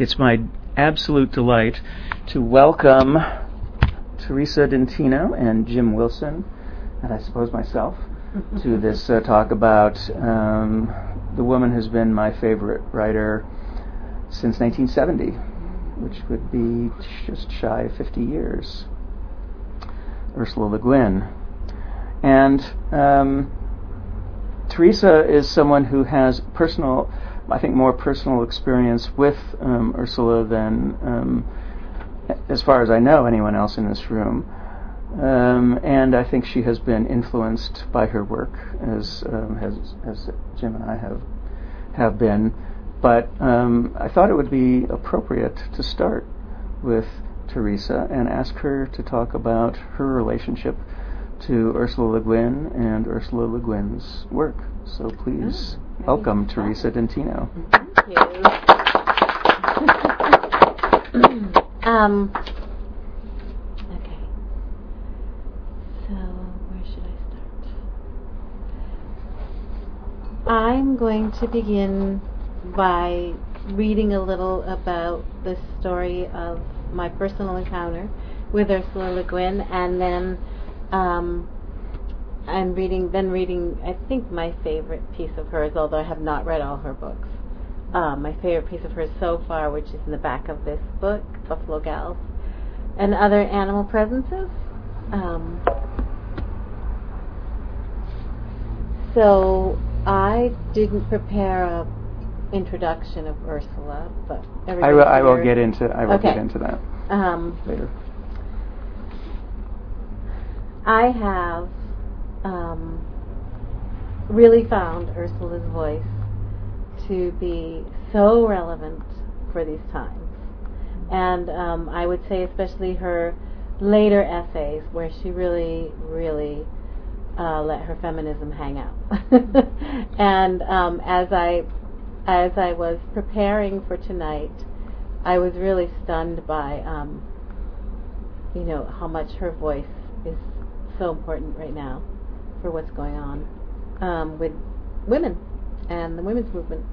It's my absolute delight to welcome Teresa Dentino and Jim Wilson, and I suppose myself, to this talk about the woman who's been my favorite writer since 1970, which would be just shy of 50 years, Ursula Le Guin. And Teresa is someone who has more personal experience with Ursula than, as far as I know, anyone else in this room. And I think she has been influenced by her work, as Jim and I have been. But I thought it would be appropriate to start with Teresa and ask her to talk about her relationship to Ursula Le Guin and Ursula Le Guin's work. So please welcome Teresa Dentino. Thank you. Okay. So where should I start? I'm going to begin by reading a little about the story of my personal encounter with Ursula Le Guin, and then I'm reading I think my favorite piece of hers, although I have not read all her books. My favorite piece of hers so far, which is in the back of this book, Buffalo Gals and Other Animal Presences. So I didn't prepare a introduction of Ursula, but I will get into that later. I have really found Ursula's voice to be so relevant for these times, and I would say especially her later essays, where she really let her feminism hang out. And as I was preparing for tonight, I was really stunned by how much her voice is so important right now for what's going on with women and the women's movement.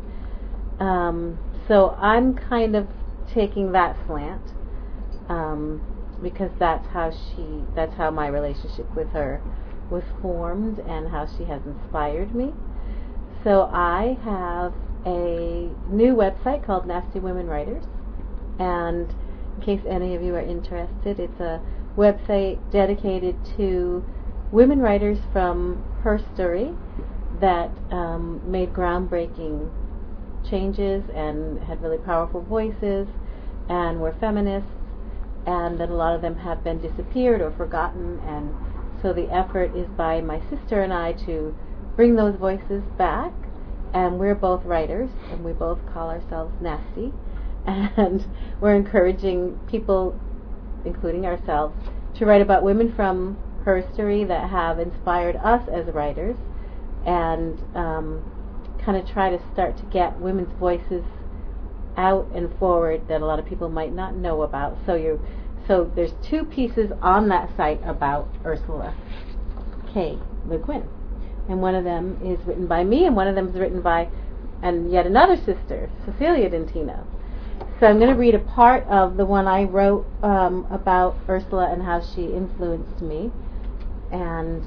So I'm kind of taking that slant because that's how my relationship with her was formed and how she has inspired me. So I have a new website called Nasty Women Writers, and in case any of you are interested, it's a website dedicated to women writers from her story that made groundbreaking changes and had really powerful voices and were feminists, and that a lot of them have been disappeared or forgotten, and so the effort is by my sister and I to bring those voices back. And we're both writers, and we both call ourselves Nasty, and we're encouraging people, including ourselves, to write about women from her story that have inspired us as writers, and kind of try to start to get women's voices out and forward that a lot of people might not know about. So there's two pieces on that site about Ursula K. Le Guin. And one of them is written by me, and one of them is written by and yet another sister, Cecilia Dentino. So I'm going to read a part of the one I wrote about Ursula and how she influenced me. And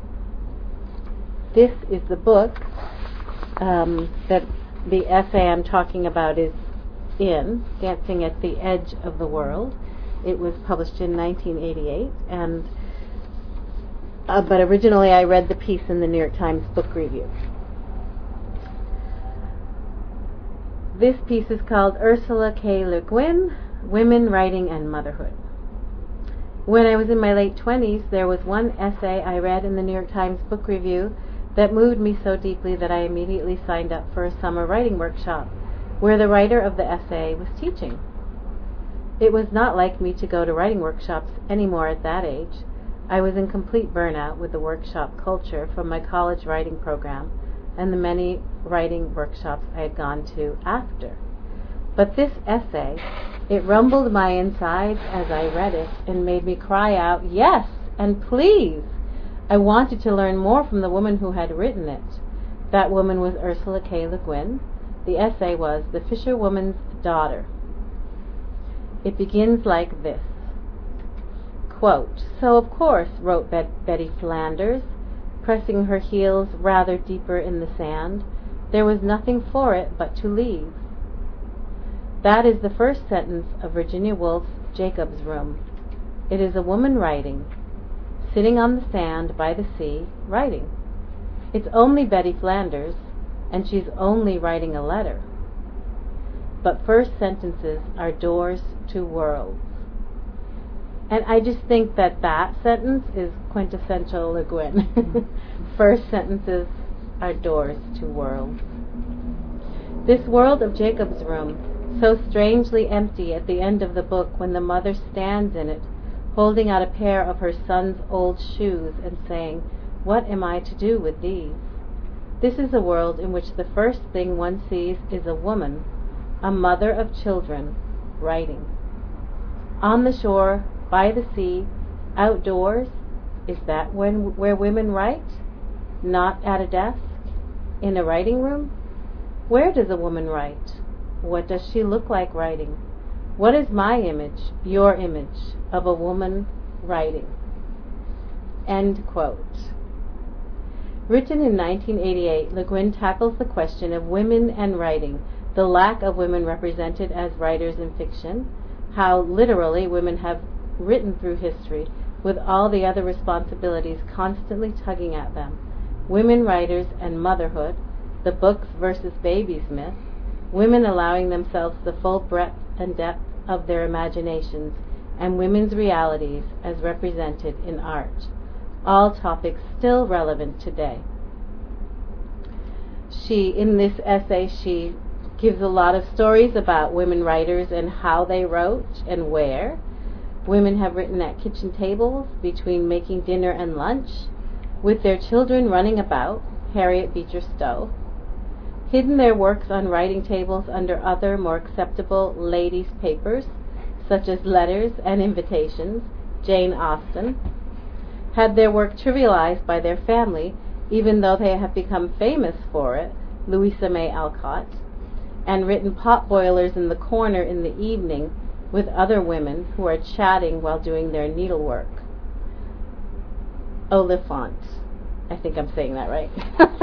this is the book that the essay I'm talking about is in, Dancing at the Edge of the World. It was published in 1988, and but originally I read the piece in the New York Times Book Review. This piece is called Ursula K. Le Guin, Women, Writing, and Motherhood. When I was in my late 20s, there was one essay I read in the New York Times Book Review that moved me so deeply that I immediately signed up for a summer writing workshop where the writer of the essay was teaching. It was not like me to go to writing workshops anymore at that age. I was in complete burnout with the workshop culture from my college writing program and the many writing workshops I had gone to after. But this essay, it rumbled my insides as I read it and made me cry out, yes, and please. I wanted to learn more from the woman who had written it. That woman was Ursula K. Le Guin. The essay was The Fisherwoman's Daughter. It begins like this. Quote, "So of course," wrote Betty Flanders, pressing her heels rather deeper in the sand, "there was nothing for it but to leave." That is the first sentence of Virginia Woolf's Jacob's Room. It is a woman writing, sitting on the sand by the sea, writing. It's only Betty Flanders, and she's only writing a letter. But first sentences are doors to worlds. And I just think that that sentence is quintessential Le Guin. First sentences are doors to worlds. This world of Jacob's Room, so strangely empty at the end of the book when the mother stands in it, holding out a pair of her son's old shoes and saying, "What am I to do with these?" This is a world in which the first thing one sees is a woman, a mother of children, writing. On the shore, by the sea, outdoors, is that where women write? Not at a desk? In a writing room? Where does a woman write? What does she look like writing? What is my image, your image, of a woman writing? End quote. Written in 1988, Le Guin tackles the question of women and writing, the lack of women represented as writers in fiction, how literally women have written through history with all the other responsibilities constantly tugging at them, women writers and motherhood, the books versus babies myth, women allowing themselves the full breadth and depth of their imaginations, and women's realities as represented in art. All topics still relevant today. In this essay, she gives a lot of stories about women writers and how they wrote and where. Women have written at kitchen tables, between making dinner and lunch, with their children running about, Harriet Beecher Stowe. Hidden their works on writing tables under other, more acceptable ladies' papers, such as letters and invitations, Jane Austen. Had their work trivialized by their family, even though they have become famous for it, Louisa May Alcott, and written pot boilers in the corner in the evening with other women who are chatting while doing their needlework. Oliphant. I think I'm saying that right.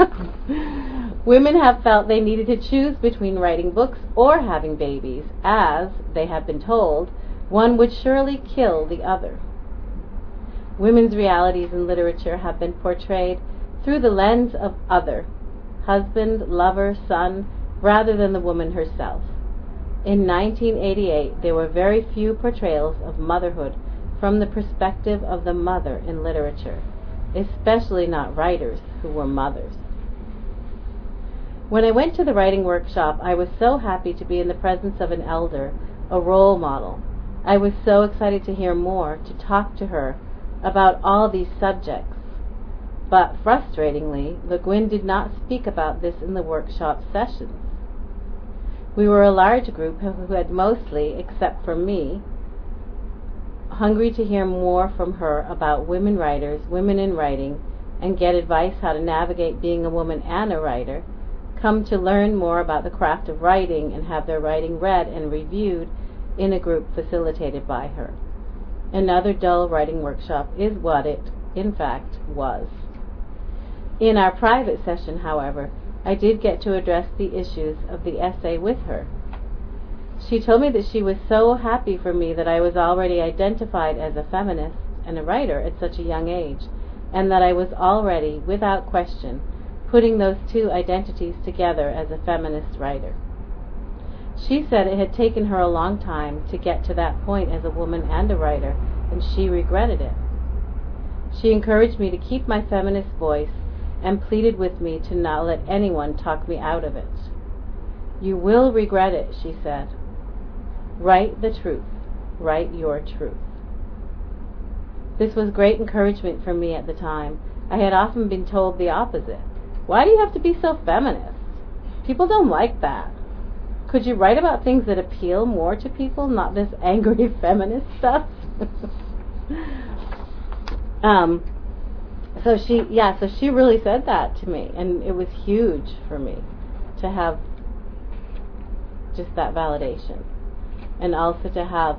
Women have felt they needed to choose between writing books or having babies, as, they have been told, one would surely kill the other. Women's realities in literature have been portrayed through the lens of other, husband, lover, son, rather than the woman herself. In 1988, there were very few portrayals of motherhood from the perspective of the mother in literature, especially not writers who were mothers. When I went to the writing workshop, I was so happy to be in the presence of an elder, a role model. I was so excited to hear more, to talk to her about all these subjects. But frustratingly, Le Guin did not speak about this in the workshop sessions. We were a large group who had mostly, except for me, hungry to hear more from her about women writers, women in writing, and get advice how to navigate being a woman and a writer, come to learn more about the craft of writing and have their writing read and reviewed in a group facilitated by her. Another dull writing workshop is what it, in fact, was. In our private session, however, I did get to address the issues of the essay with her. She told me that she was so happy for me that I was already identified as a feminist and a writer at such a young age, and that I was already, without question, putting those two identities together as a feminist writer. She said it had taken her a long time to get to that point as a woman and a writer, and she regretted it. She encouraged me to keep my feminist voice and pleaded with me to not let anyone talk me out of it. "You will regret it," she said. "Write the truth. Write your truth." This was great encouragement for me at the time. I had often been told the opposite. "Why do you have to be so feminist? People don't like that. Could you write about things that appeal more to people, not this angry feminist stuff?" So she really said that to me, and it was huge for me to have just that validation. and also to have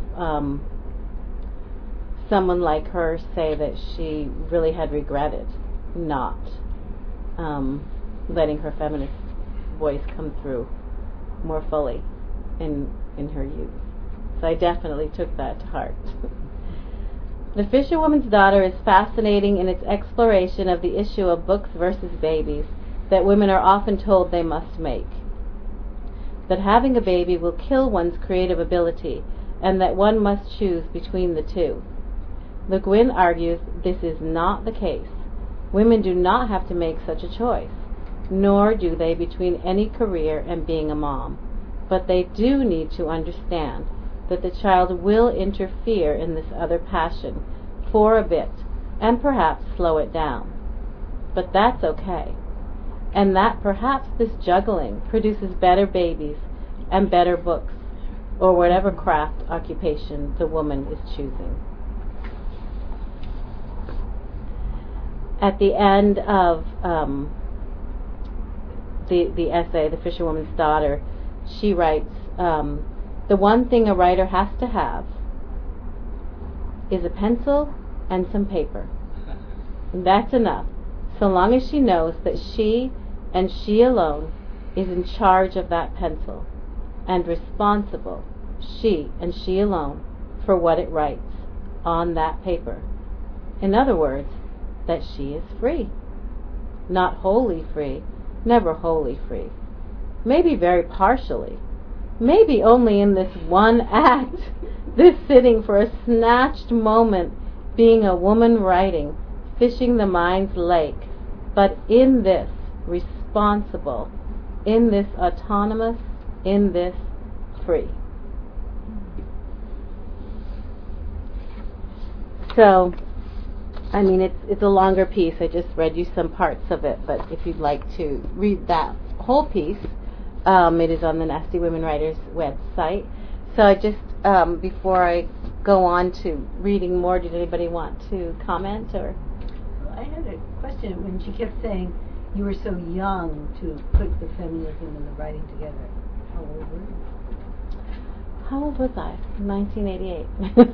someone like her say that she really had regretted not letting her feminist voice come through more fully in her youth. So I definitely took that to heart. The Fisherwoman's Daughter is fascinating in its exploration of the issue of books versus babies that women are often told they must make. That having a baby will kill one's creative ability, and that one must choose between the two. Le Guin argues this is not the case. Women do not have to make such a choice, nor do they between any career and being a mom. But they do need to understand that the child will interfere in this other passion for a bit, and perhaps slow it down. But that's okay. And that perhaps this juggling produces better babies and better books, or whatever craft occupation the woman is choosing. At the end of the essay, The Fisherwoman's Daughter, she writes, the one thing a writer has to have is a pencil and some paper. And that's enough, so long as she knows that she and she alone is in charge of that pencil and responsible, she and she alone, for what it writes on that paper. In other words, that she is free. Not wholly free, never wholly free. Maybe very partially. Maybe only in this one act, this sitting for a snatched moment, being a woman writing, fishing the mind's lake, but in this responsible, in this autonomous, in this free. So, I mean, it's a longer piece. I just read you some parts of it, but if you'd like to read that whole piece, it is on the Nasty Women Writers website. So I just, before I go on to reading more, did anybody want to comment? Or? I had a question when she kept saying you were so young to put the feminism and the writing together. How old were you? How old was I? 1988.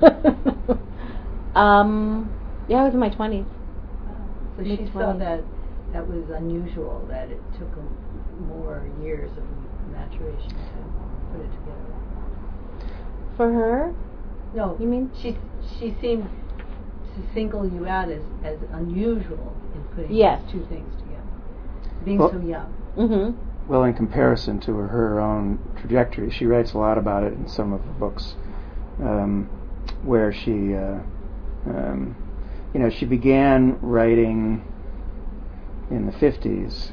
Yeah, I was in my 20s. So she saw that was unusual, that it took more years of maturation to put it together. For her? No. You mean? She seemed to single you out as unusual in putting yes. these two things together. Being so young. Mm-hmm. Well, in comparison to her own trajectory, she writes a lot about it in some of her books, where she, she began writing in the 50s,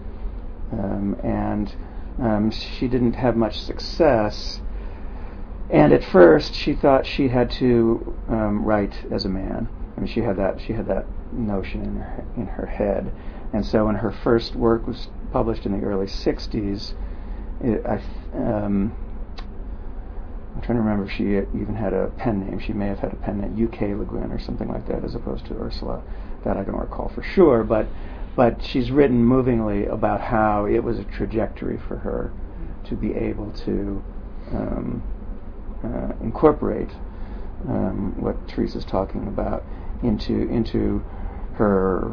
and she didn't have much success. And at first, she thought she had to write as a man. I mean, she had that notion in her head. And so, when her first work was published in the early '60s, I'm trying to remember if she even had a pen name. She may have had a pen name, UK Le Guin or something like that, as opposed to Ursula. That I don't recall for sure. But she's written movingly about how it was a trajectory for her to be able to incorporate what Teresa's talking about into her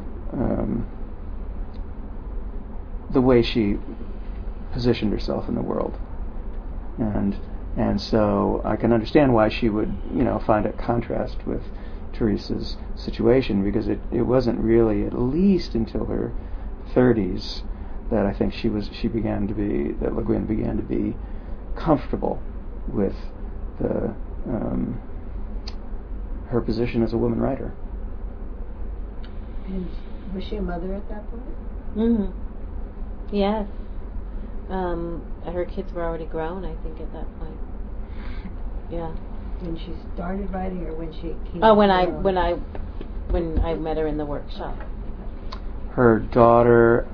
the way she positioned herself in the world, and so I can understand why she would find a contrast with Teresa's situation, because it wasn't really, at least until her 30s, that I think that Le Guin began to be comfortable with her position as a woman writer. And was she a mother at that point? Mm-hmm. Yes. Her kids were already grown, I think, at that point. Yeah. When she started writing, or when she came? Oh, when I met her in the workshop. Her daughter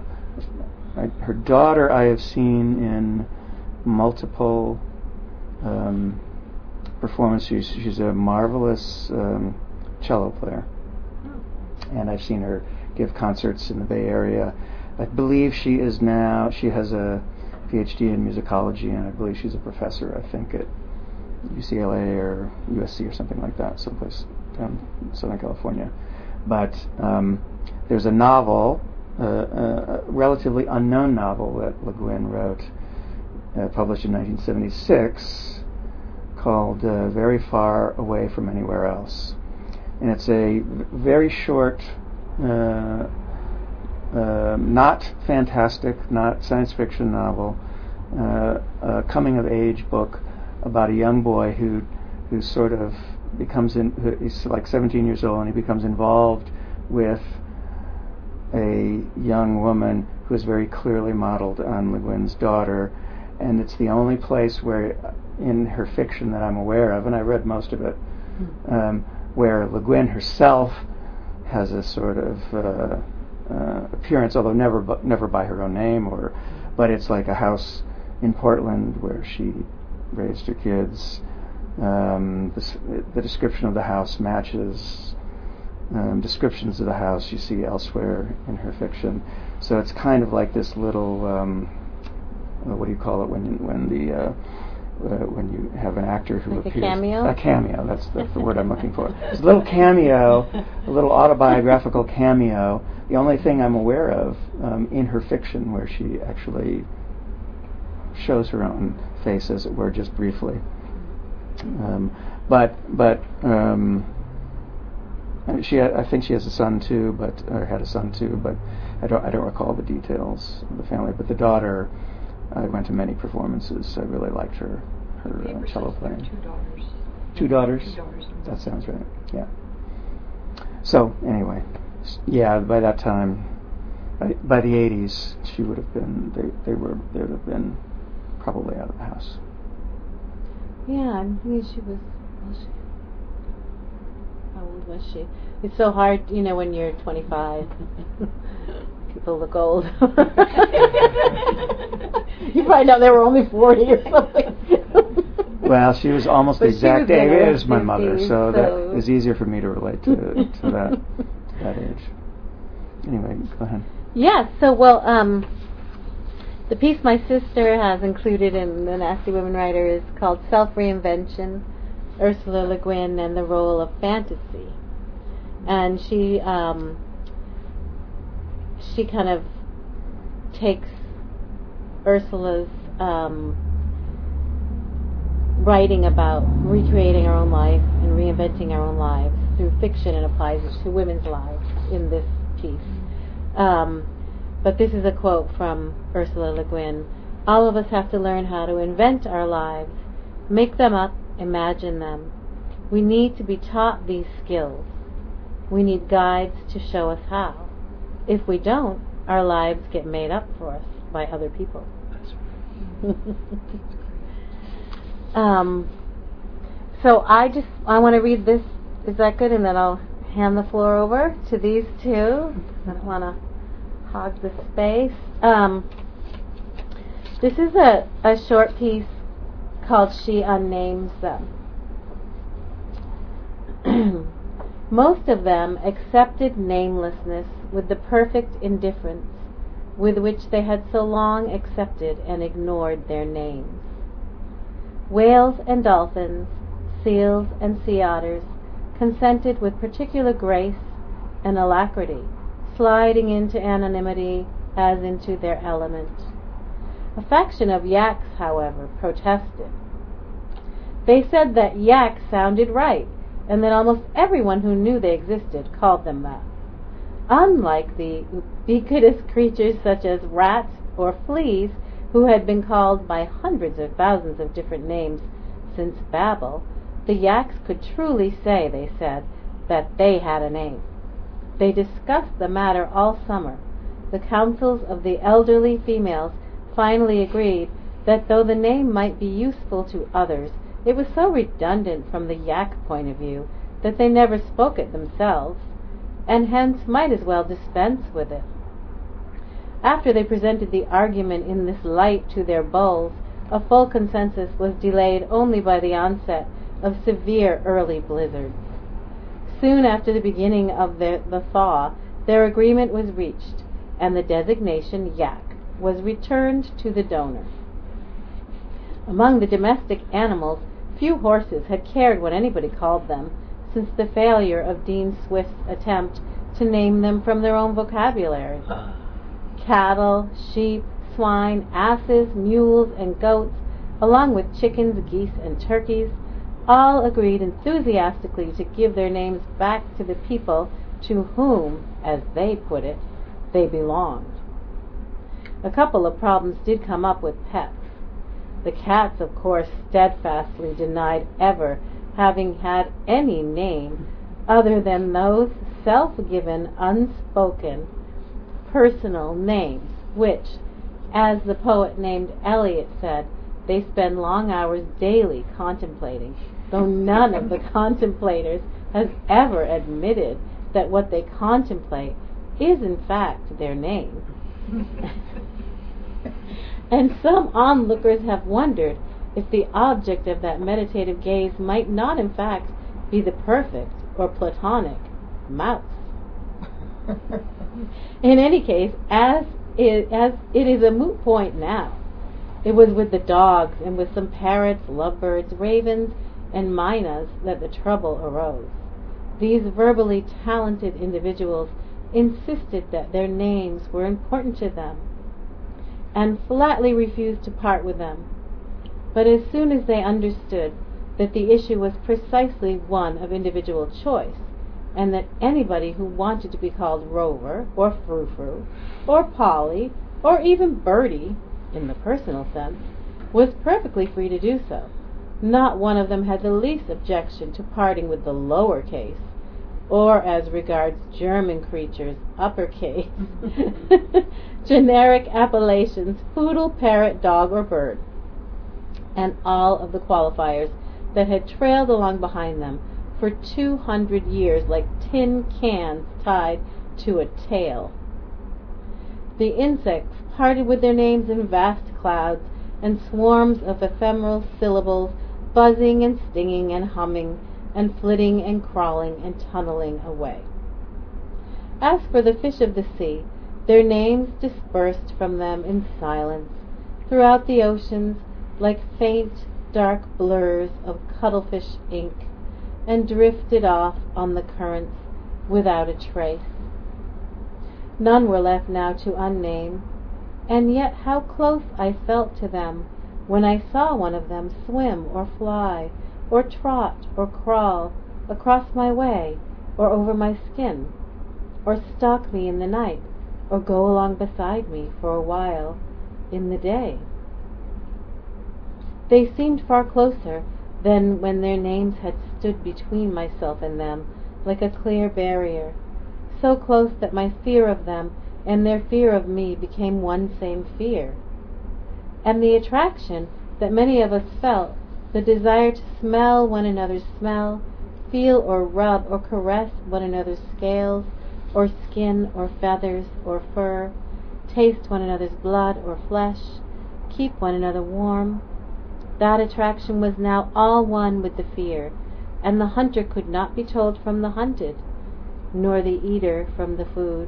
I have seen in multiple performances. She's a marvelous cello player, and I've seen her give concerts in the Bay Area. I believe she has a PhD in musicology, and I believe she's a professor, I think, at UCLA or USC or something like that, someplace down in Southern California. But there's a novel, a relatively unknown novel that Le Guin wrote, published in 1976, called Very Far Away from Anywhere Else. And it's a very short, not fantastic, not science fiction novel, a coming-of-age book about a young boy who sort of he's like 17 years old, and he becomes involved with a young woman who is very clearly modeled on Le Guin's daughter, and it's the only place where, in her fiction that I'm aware of, and I read most of it, where Le Guin herself has a sort of appearance, although never by her own name, but it's like a house in Portland where she raised her kids. The description of the house matches descriptions of the house you see elsewhere in her fiction. So it's kind of like this little what do you call it when you have an actor who like appears? A cameo? A cameo. That's the word I'm looking for. It's a little cameo, a little autobiographical cameo. The only thing I'm aware of in her fiction where she actually shows her own face, as it were, just briefly. I think she has a son too, or had a son too, but I don't recall the details of the family. But the daughter, I went to many performances. I really liked her cello playing. 2 daughters. 2 daughters? 2 daughters. That sounds right. Yeah. So anyway, yeah. By that time, by the 80s, she would have been. They would have been probably out of the house. Yeah, I think she was. How old was she? It's so hard, when you're 25. People look old. You find out they were only 40 or something. Well, she was almost the exact age as my 50s, mother, so that is easier for me to relate to that age. Anyway, go ahead. Yeah, so, the piece my sister has included in the Nasty Women Writer is called Self-Reinvention, Ursula Le Guin and the Role of Fantasy. And she kind of takes Ursula's writing about recreating our own life and reinventing our own lives through fiction and applies it to women's lives in this piece. But this is a quote from Ursula Le Guin. All of us have to learn how to invent our lives, make them up, imagine them. We need to be taught these skills. We need guides to show us how. If we don't, our lives get made up for us by other people. So I want to read this. Is that good? And then I'll hand the floor over to these two. I don't want to hog the space. This is a short piece called She Unnames Them. Most of them accepted namelessness with the perfect indifference with which they had so long accepted and ignored their names. Whales and dolphins, seals and sea otters consented with particular grace and alacrity, sliding into anonymity as into their element. A faction of yaks, however, protested. They said that yak sounded right, and that almost everyone who knew they existed called them that. Unlike the ubiquitous creatures such as rats or fleas, who had been called by hundreds of thousands of different names since Babel, the yaks could truly say, they said, that they had a name. They discussed the matter all summer. The councils of the elderly females finally agreed that though the name might be useful to others, it was so redundant from the yak point of view that they never spoke it themselves, and hence might as well dispense with it. After they presented the argument in this light to their bulls, a full consensus was delayed only by the onset of severe early blizzards. Soon after the beginning of the thaw, their agreement was reached, and the designation yak was returned to the donor. Among the domestic animals, Few horses had cared what anybody called them, since the failure of Dean Swift's attempt to name them from their own vocabulary. Cattle, sheep, swine, asses, mules, and goats, along with chickens, geese, and turkeys, all agreed enthusiastically to give their names back to the people to whom, as they put it, they belonged. A couple of problems did come up with pets. The cats, of course, steadfastly denied ever having had any name other than those self-given, unspoken, personal names, which, as the poet named Eliot said, they spend long hours daily contemplating, though none of the contemplators has ever admitted that what they contemplate is in fact their name. And some onlookers have wondered if the object of that meditative gaze might not in fact be the perfect or platonic mouse. In any case, as it is a moot point now, it was with the dogs and with some parrots, lovebirds, ravens, and mynas that the trouble arose. These verbally talented individuals insisted that their names were important to them, and flatly refused to part with them. But as soon as they understood that the issue was precisely one of individual choice, and that anybody who wanted to be called Rover, or Frou-Frou, or Polly, or even Bertie, in the personal sense, was perfectly free to do so, not one of them had the least objection to parting with the lower case, or as regards German creatures, uppercase, generic appellations, poodle, parrot, dog, or bird, and all of the qualifiers that had trailed along behind them for 200 years like tin cans tied to a tail. The insects parted with their names in vast clouds and swarms of ephemeral syllables, buzzing and stinging and humming and flitting and crawling and tunneling away. As for the fish of the sea, their names dispersed from them in silence throughout the oceans like faint, dark blurs of cuttlefish ink, and drifted off on the currents without a trace. None were left now to unname, and yet how close I felt to them when I saw one of them swim or fly, or trot or crawl across my way or over my skin, or stalk me in the night, or go along beside me for a while in the day. They seemed far closer than when their names had stood between myself and them like a clear barrier, so close that my fear of them and their fear of me became one same fear. And the attraction that many of us felt, the desire to smell one another's smell, feel or rub or caress one another's scales, or skin or feathers or fur, taste one another's blood or flesh, keep one another warm, that attraction was now all one with the fear, and the hunter could not be told from the hunted, nor the eater from the food.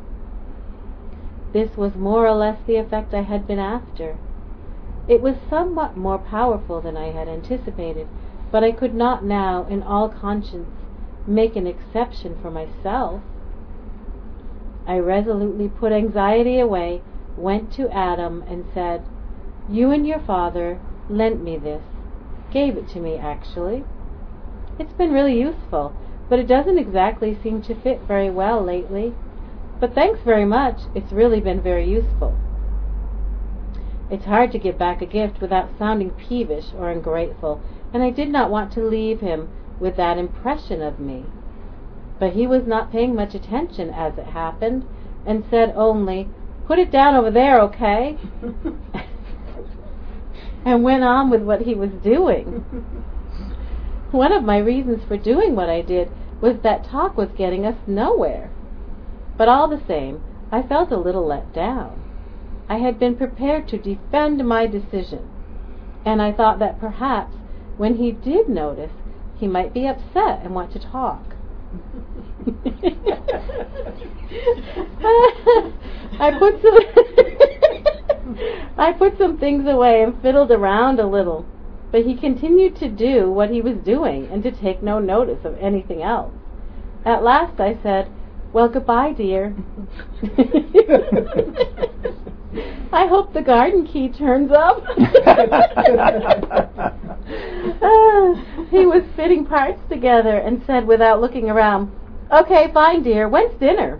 This was more or less the effect I had been after. It was somewhat more powerful than I had anticipated, but I could not now, in all conscience, make an exception for myself. I resolutely put anxiety away, went to Adam, and said, "You and your father lent me this, gave it to me, actually. It's been really useful, but it doesn't exactly seem to fit very well lately. But thanks very much, it's really been very useful." It's hard to give back a gift without sounding peevish or ungrateful, and I did not want to leave him with that impression of me. But he was not paying much attention, as it happened, and said only, "Put it down over there, okay?" and went on with what he was doing. One of my reasons for doing what I did was that talk was getting us nowhere. But all the same, I felt a little let down. I had been prepared to defend my decision, and I thought that perhaps when he did notice, he might be upset and want to talk. I put some things away and fiddled around a little, but he continued to do what he was doing and to take no notice of anything else. At last I said, "Well, goodbye, dear." I hope the garden key turns up. He was fitting parts together and said without looking around, "Okay, fine, dear. When's dinner?"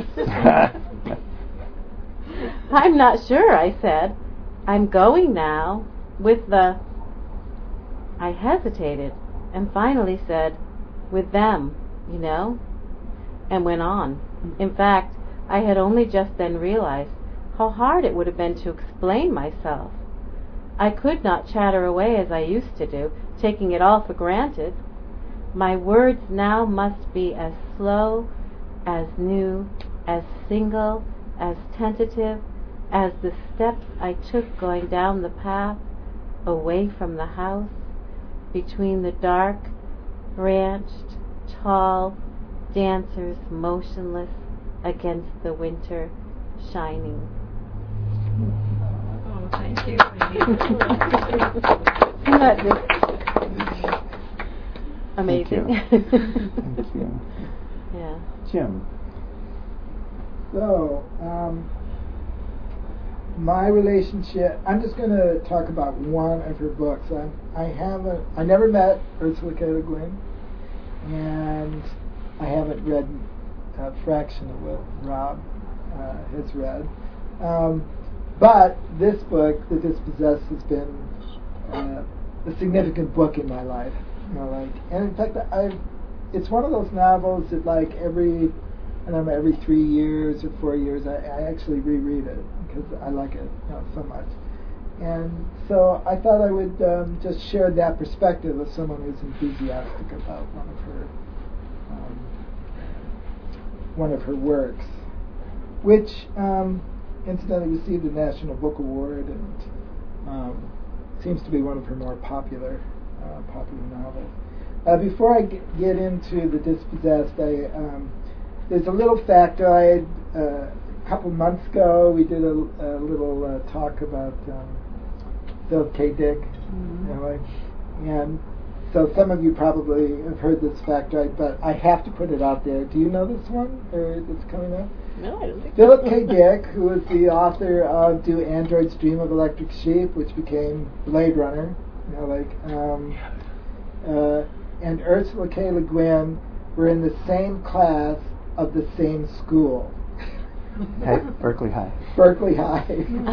"I'm not sure," I said. "I'm going now with the..." I hesitated and finally said, "With them, you know," and went on. In fact, I had only just then realized how hard it would have been to explain myself. I could not chatter away as I used to do, taking it all for granted. My words now must be as slow, as new, as single, as tentative, as the steps I took going down the path, away from the house, between the dark, branched, tall dancers motionless against the winter shining. Oh, thank you. Isn't that just amazing? Thank you. Thank you. Yeah. Jim. So, my relationship, I'm just going to talk about one of her books. I never met Ursula K. Le Guin, and I haven't read a fraction of what Rob has read. But this book, The Dispossessed, has been a significant book in my life. And in fact, it's one of those novels that every 3 years or 4 years, I actually reread it because I like it so much. And so I thought I would just share that perspective of someone who's enthusiastic about one of her works, which incidentally received a National Book Award and seems to be one of her more popular novels. Before I get into The Dispossessed, there's a little factoid. A couple months ago, we did a little talk about Philip K. Dick, and so some of you probably have heard this factoid, but I have to put it out there. Do you know this one, or it's coming up? No, I don't think Philip K. Dick, who was the author of Do Androids Dream of Electric Sheep, which became Blade Runner, and Ursula K. Le Guin were in the same class of the same school. Berkeley High. Berkeley High.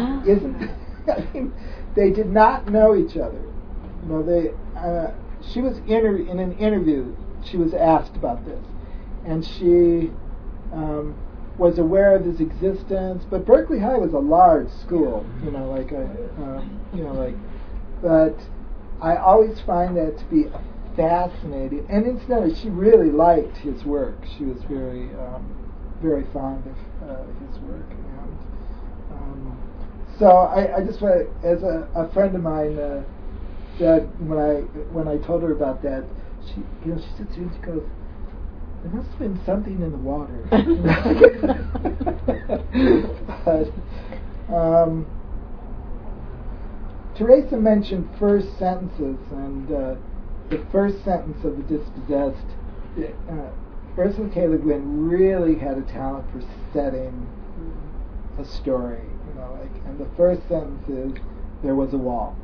They did not know each other. She was in an interview. She was asked about this, and she was aware of his existence. But Berkeley High was a large school, But I always find that to be fascinating. And incidentally, she really liked his work. She was very, very fond of his work. And so I just want, as a friend of mine said when I told her about that, she sits here and she goes, "There must have been something in the water." But, Teresa mentioned first sentences, and the first sentence of The Dispossessed, Ursula K. Le Guin really had a talent for setting a story, and the first sentence is, "There was a wall."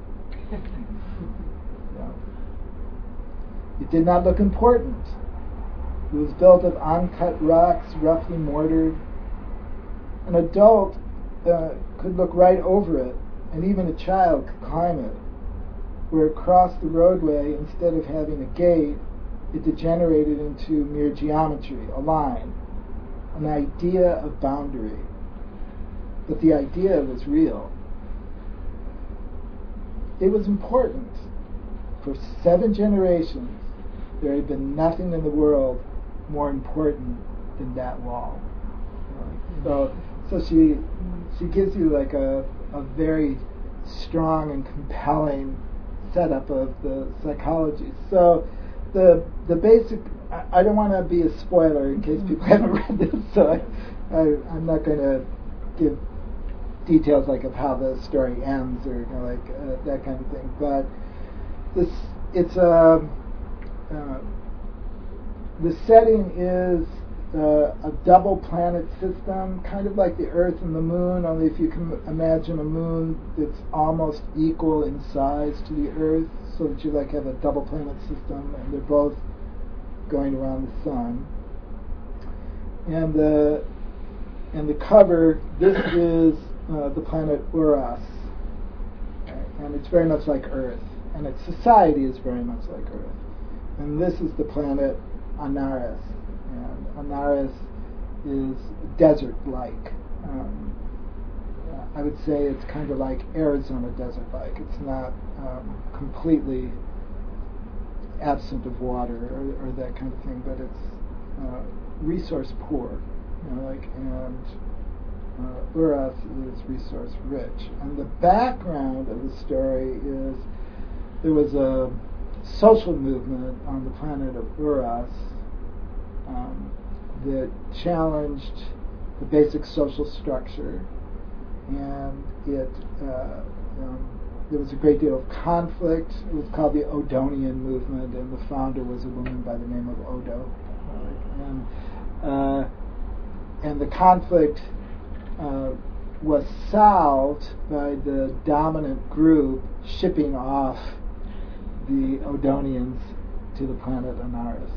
It did not look important. It was built of uncut rocks, roughly mortared. An adult could look right over it, and even a child could climb it. Where it crossed the roadway, instead of having a gate, it degenerated into mere geometry, a line, an idea of boundary. But the idea was real. It was important. For 7 generations, there had been nothing in the world more important than that wall. So she gives you a very strong and compelling setup of the psychology. So the basic, I don't want to be a spoiler in case people haven't read this, so I'm not going to give details of how the story ends or that kind of thing. But the setting is a double planet system, kind of like the Earth and the Moon, only if you can imagine a moon that's almost equal in size to the Earth, so that you have a double planet system, and they're both going around the sun. And the cover, this is the planet Uras, and it's very much like Earth, and its society is very much like Earth. And this is the planet Anaris, and Anaris is desert-like. I would say it's kind of like Arizona desert-like. It's not completely absent of water or that kind of thing, but it's resource poor, and Uras is resource rich. And the background of the story is there was a social movement on the planet of Uras that challenged the basic social structure, and there was a great deal of conflict. It was called the Odonian movement, and the founder was a woman by the name of Odo. And the conflict was solved by the dominant group shipping off the Odonians to the planet Anaris.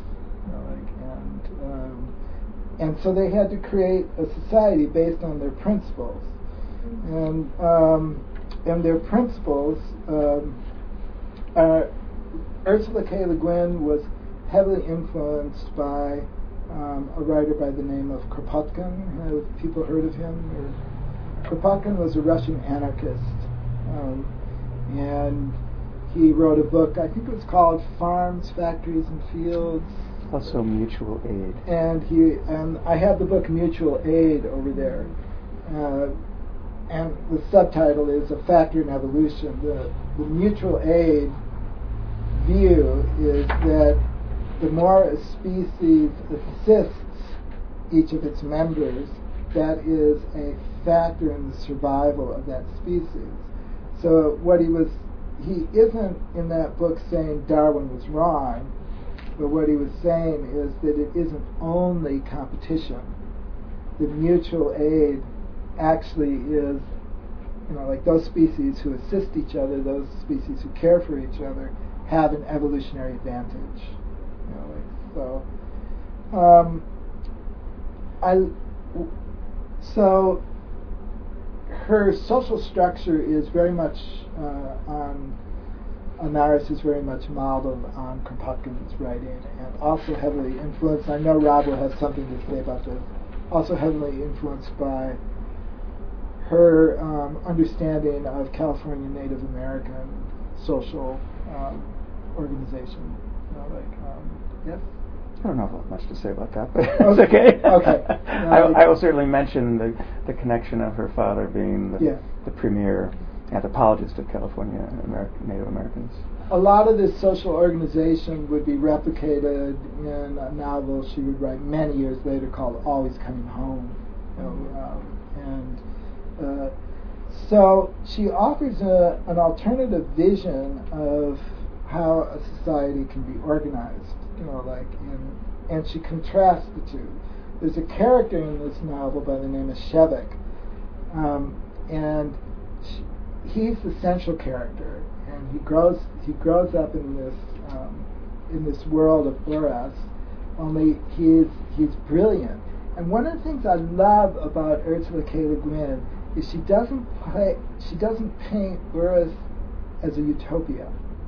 And so they had to create a society based on their principles. And their principles are, Ursula K. Le Guin was heavily influenced by a writer by the name of Kropotkin. Have people heard of him? Kropotkin was a Russian anarchist, and he wrote a book, I think it was called Farms, Factories, and Fields. Also Mutual Aid. And I have the book Mutual Aid over there. And the subtitle is A Factor in Evolution. The mutual aid view is that the more a species assists each of its members, that is a factor in the survival of that species. So he isn't in that book saying Darwin was wrong, but what he was saying is that it isn't only competition. The mutual aid actually is, like those species who assist each other, those species who care for each other, have an evolutionary advantage. So her social structure is very much Anaris is very much modeled on Kropotkin's writing, and also heavily influenced, I know Rob will have something to say about this, also heavily influenced by her understanding of California Native American social organization. Yes? I don't know much to say about that, but it's okay. Okay. I will certainly mention the connection of her father being the premier anthropologist of California Native Americans. A lot of this social organization would be replicated in a novel she would write many years later called Always Coming Home. So she offers an alternative vision of how a society can be organized, and she contrasts the two. There's a character in this novel by the name of Shevek, and he's the central character, and he grows up in this world of Uras. Only he's brilliant. And one of the things I love about Ursula K. Le Guin is she doesn't paint Uras as a utopia.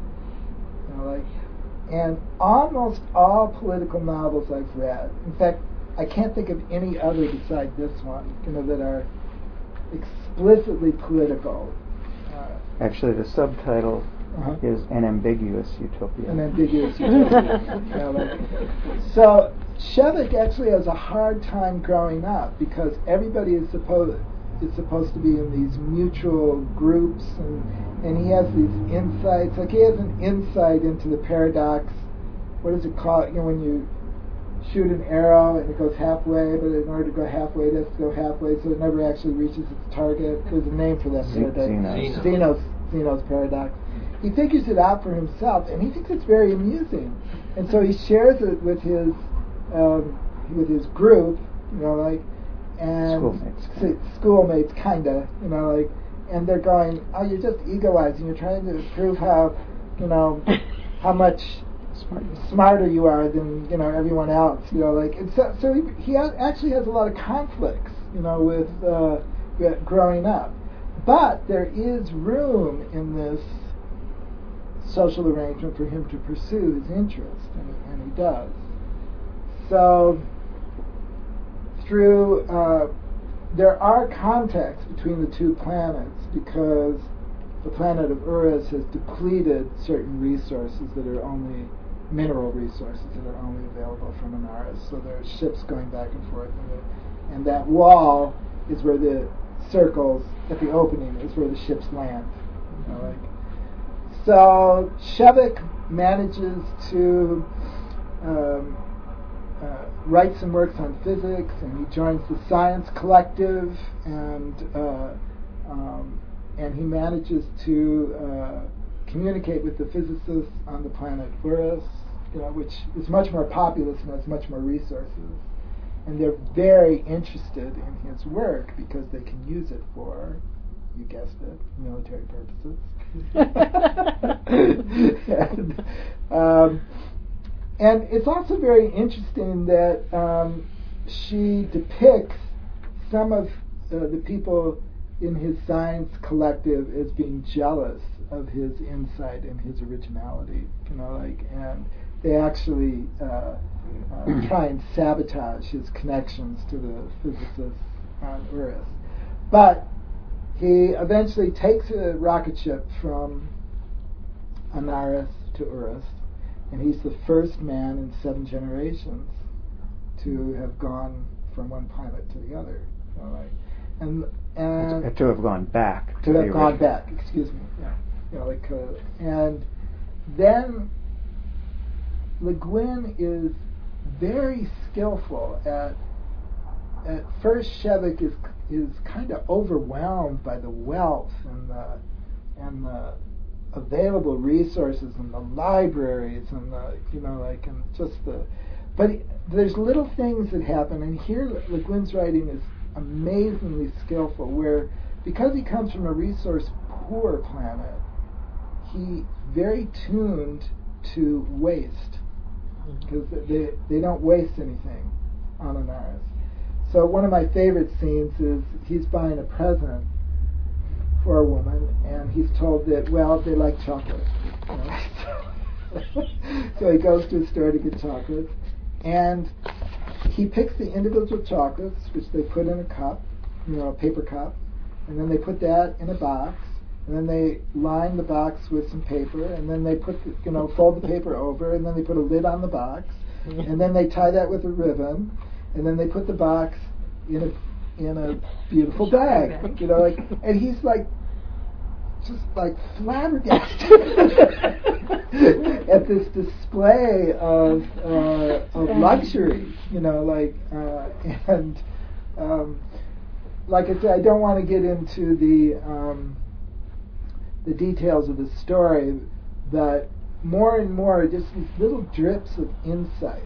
And almost all political novels I've read, in fact, I can't think of any other beside this one, that are explicitly political. Actually, the subtitle is An Ambiguous Utopia. An Ambiguous Utopia. So Shevek actually has a hard time growing up because everybody is supposed to be in these mutual groups, and he has these insights. Like he has an insight into the paradox. What is it called? When you shoot an arrow and it goes halfway, but in order to go halfway, it has to go halfway, so it never actually reaches its target. There's a name for that paradox. Zeno's paradox. he figures it out for himself, and he thinks it's very amusing, and so he shares it with his group, and schoolmates, kinda, and they're going, "Oh, you're just egoizing. You're trying to prove how how much smarter you are than everyone else." And so he actually has a lot of conflicts, with growing up. But there is room in this social arrangement for him to pursue his interest, and he does. So there are contacts between the two planets, because the planet of Urus has depleted certain resources that are only mineral resources that are only available from Anaris. So there are ships going back and forth, and that wall is where the circles at the opening is where the ships land. So Shevek manages to write some works on physics, and he joins the Science Collective, and he manages to communicate with the physicists on the planet Urus, which is much more populous and has much more resources. And they're very interested in his work because they can use it for, you guessed it, military purposes. And it's also very interesting that she depicts some of the people in his Science Collective as being jealous of his insight and his originality, and they actually try and sabotage his connections to the physicists on Urus. But he eventually takes a rocket ship from Anaris to Urus, and he's the first man in 7 generations to have gone from one planet to the other. And to have gone back. To have gone back, excuse me. And then Le Guin is very skillful at first. Shevek is kind of overwhelmed by the wealth and the available resources and the libraries and but there's little things that happen, and here Le Guin's writing is amazingly skillful, where because he comes from a resource poor planet, he's very tuned to waste, because they don't waste anything on Anaris. So one of my favorite scenes is he's buying a present for a woman, and he's told that, well, they like chocolate. So he goes to a store to get chocolates, and he picks the individual chocolates, which they put in a cup, a paper cup, and then they put that in a box, and then they line the box with some paper, and then they put fold the paper over, and then they put a lid on the box, and then they tie that with a ribbon, and then they put the box in a beautiful bag, and he's just flabbergasted at this display of luxury, and like I said, I don't want to get into the details of the story, but more and more, just these little drips of insight,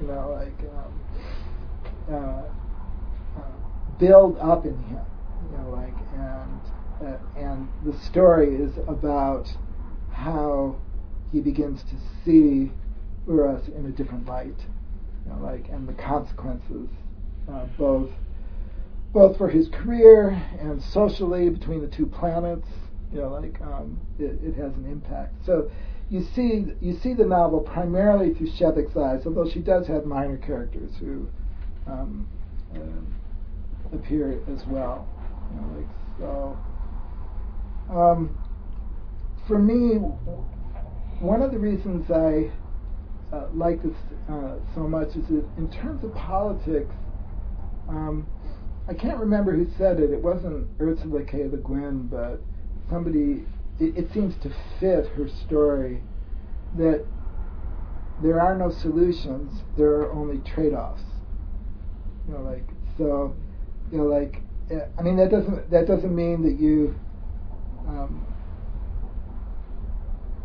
build up in him, and the story is about how he begins to see Urus in a different light, and the consequences, both for his career and socially between the two planets. It has an impact. So you see the novel primarily through Shevek's eyes, although she does have minor characters who appear as well. For me, one of the reasons I like this so much is that in terms of politics, I can't remember who said it. It wasn't Ursula K. Le Guin, but somebody. It seems to fit her story that there are no solutions; there are only trade-offs. I mean, that doesn't mean that you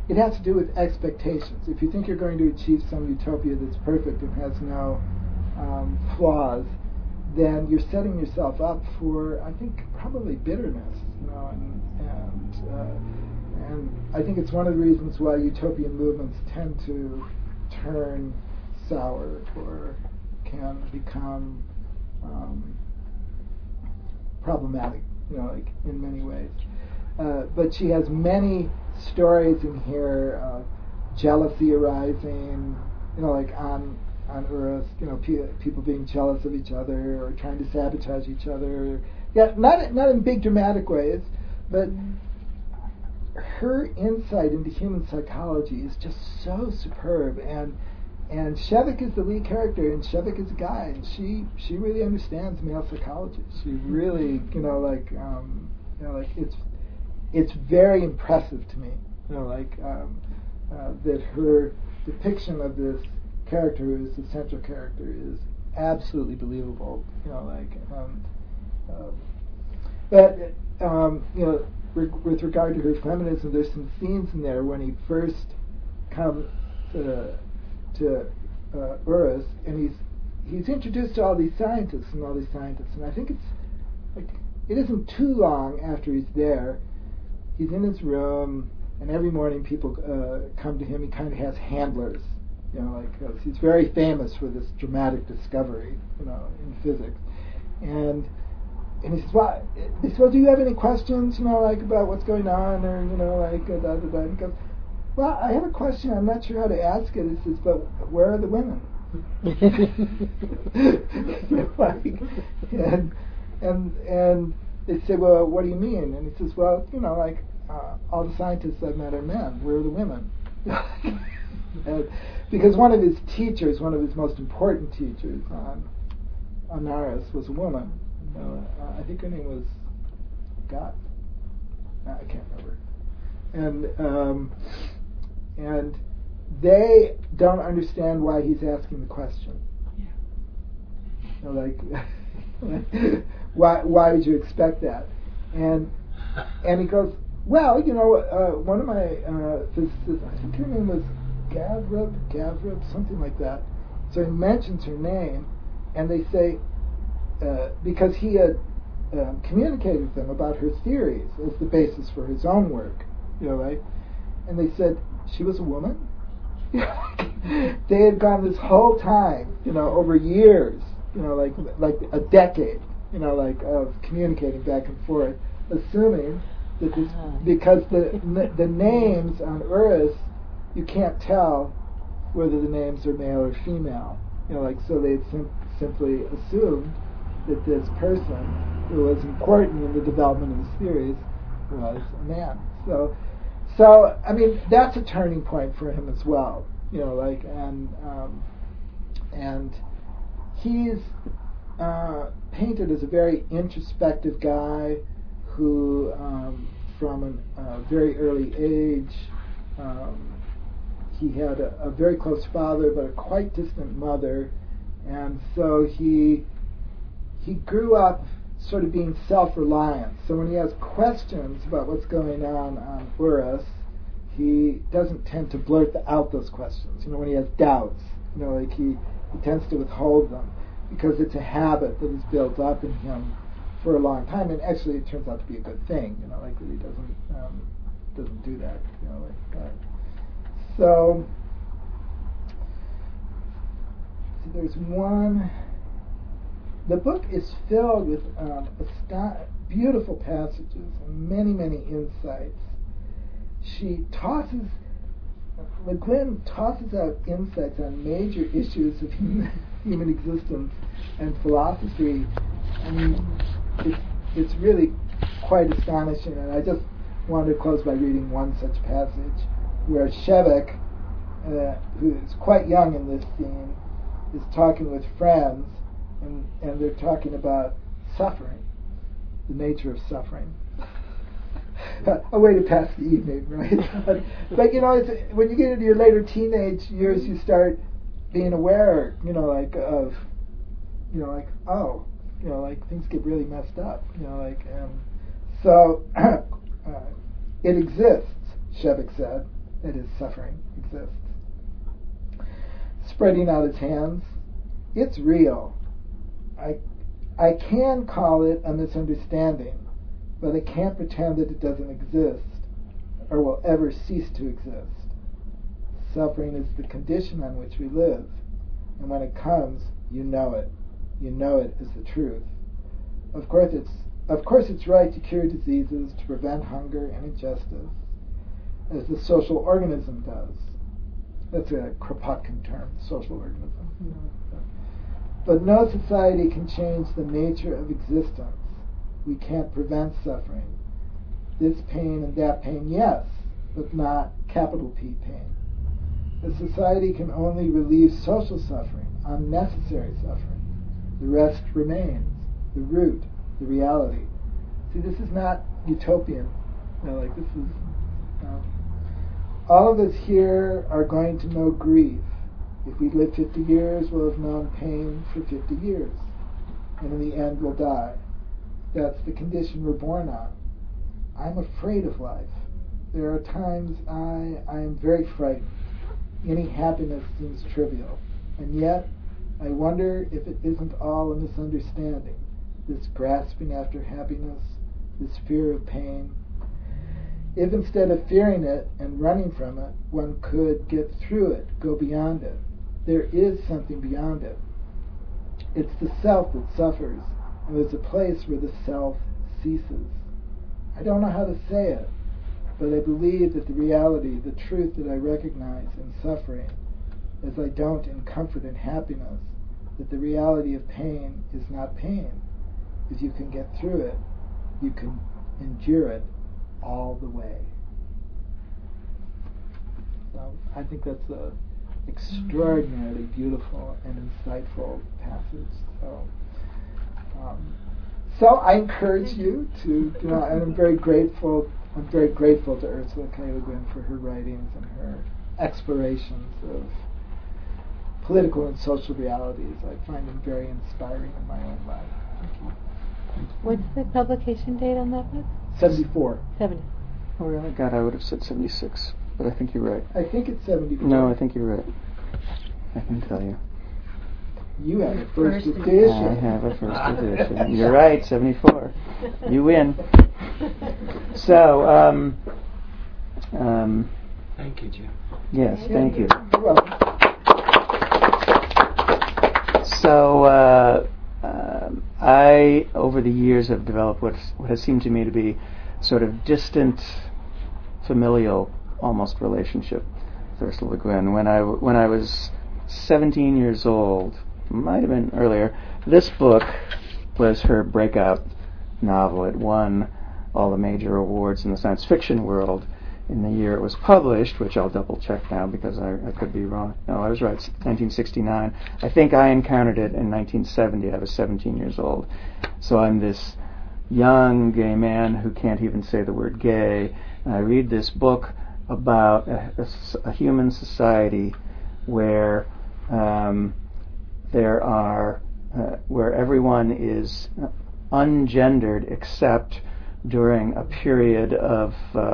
it has to do with expectations. If you think you're going to achieve some utopia that's perfect and has no flaws, then you're setting yourself up for, I think, probably bitterness. And I think it's one of the reasons why utopian movements tend to turn sour or can become problematic, in many ways. But she has many stories in here of jealousy arising, on Earth, people being jealous of each other or trying to sabotage each other. Yeah, not in big dramatic ways, but her insight into human psychology is just so superb. And Shevek is the lead character, and Shevek is a guy, and she really understands male psychology. She really, it's very impressive to me, that her depiction of this character, who is the central character, is absolutely believable. With regard to her feminism, there's some scenes in there when he first comes to Urus, and he's introduced to all these scientists, and I think it isn't too long after he's there. He's in his room, and every morning people come to him. He kind of has handlers, because he's very famous for this dramatic discovery, in physics. And he says, well, do you have any questions, about what's going on, or, And he goes, well, I have a question. I'm not sure how to ask it. He says, but where are the women? and they say, well, what do you mean? And he says, well, all the scientists I've met are men. Where are the women? Because one of his teachers, one of his most important teachers on Naris, was a woman. I think her name was God. I can't remember. And they don't understand why he's asking the question. Why would you expect that? And he goes, well, one of my physicists, I think her name was Gavrib, something like that. So he mentions her name, and they say, because he had communicated with them about her theories as the basis for his own work, And they said, she was a woman? They had gone this whole time, over years, like a decade, of communicating back and forth, assuming that this, because the names on Urus, you can't tell whether the names are male or female, so they simply assumed that this person who was important in the development of the series was a man. So I mean, that's a turning point for him as well, and he's painted as a very introspective guy who, from a very early age, he had a very close father, but a quite distant mother, and so he grew up sort of being self-reliant. So when he has questions about what's going on Urus, he doesn't tend to blurt out those questions. When he has doubts, he tends to withhold them because it's a habit that is built up in him for a long time, and actually it turns out to be a good thing. That he doesn't do that. So there's one. The book is filled with beautiful passages and many, many insights. Le Guin tosses out insights on major issues of human existence and philosophy. I mean, it's really quite astonishing. And I just wanted to close by reading one such passage where Shevek, who is quite young in this scene, is talking with friends, and they're talking about suffering, the nature of suffering. A way to pass the evening, right? but it's, when you get into your later teenage years, you start being aware, things get really messed up, so it exists, Shevek said, that is, suffering, exists. Spreading out its hands, it's real. I can call it a misunderstanding, but I can't pretend that it doesn't exist or will ever cease to exist. Suffering is the condition on which we live, and when it comes, you know it. You know it is the truth. Of course it's right to cure diseases, to prevent hunger and injustice, as the social organism does. That's a Kropotkin term, social organism. But no society can change the nature of existence. We can't prevent suffering. This pain and that pain, yes, but not capital P pain. The society can only relieve social suffering, unnecessary suffering. The rest remains, the root, the reality. See, this is not utopian. This is... all of us here are going to know grief. If we live 50 years, we'll have known pain for 50 years. And in the end, we'll die. That's the condition we're born on. I'm afraid of life. There are times I am very frightened. Any happiness seems trivial. And yet, I wonder if it isn't all a misunderstanding. This grasping after happiness, this fear of pain. If instead of fearing it and running from it, one could get through it, go beyond it. There is something beyond it. It's the self that suffers, and there's a place where the self ceases. I don't know how to say it, but I believe that the reality, the truth that I recognize in suffering, as I don't in comfort and happiness, that the reality of pain is not pain. If you can get through it, you can endure it all the way. So I think that's a extraordinarily beautiful and insightful passage. So I encourage you to, and I'm very grateful. I'm very grateful to Ursula K. Le Guin for her writings and her explorations of political and social realities. I find them very inspiring in my own life. Thank you. What's the publication date on that book? 74. 70. Oh, really? God, I would have said 76, but I think you're right. I think it's 74. No, I think you're right. I can tell you. You have a first edition. I have a first edition. You're right, 74. You win. So, thank you, Jim. Yes, thank you. You're welcome. So, I, over the years, have developed what has seemed to me to be sort of distant, familial, almost relationship with Ursula Le Guin. When I was 17 years old, might have been earlier, this book was her breakout novel. It won all the major awards in the science fiction world in the year it was published, which I'll double check now because I could be wrong. No, I was right, 1969. I think I encountered it in 1970. I was 17 years old. So I'm this young gay man who can't even say the word gay. And I read this book about a human society where where everyone is ungendered except during a period of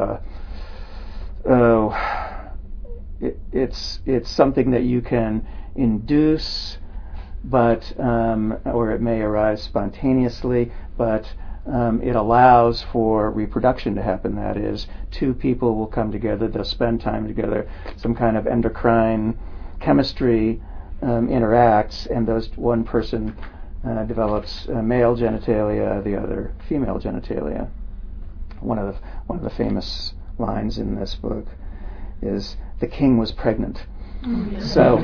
it's something that you can induce, but or it may arise spontaneously, but it allows for reproduction to happen. That is, two people will come together, they'll spend time together, some kind of endocrine chemistry interacts, and one person develops male genitalia, the other female genitalia. One of the famous lines in this book is, "The king was pregnant." So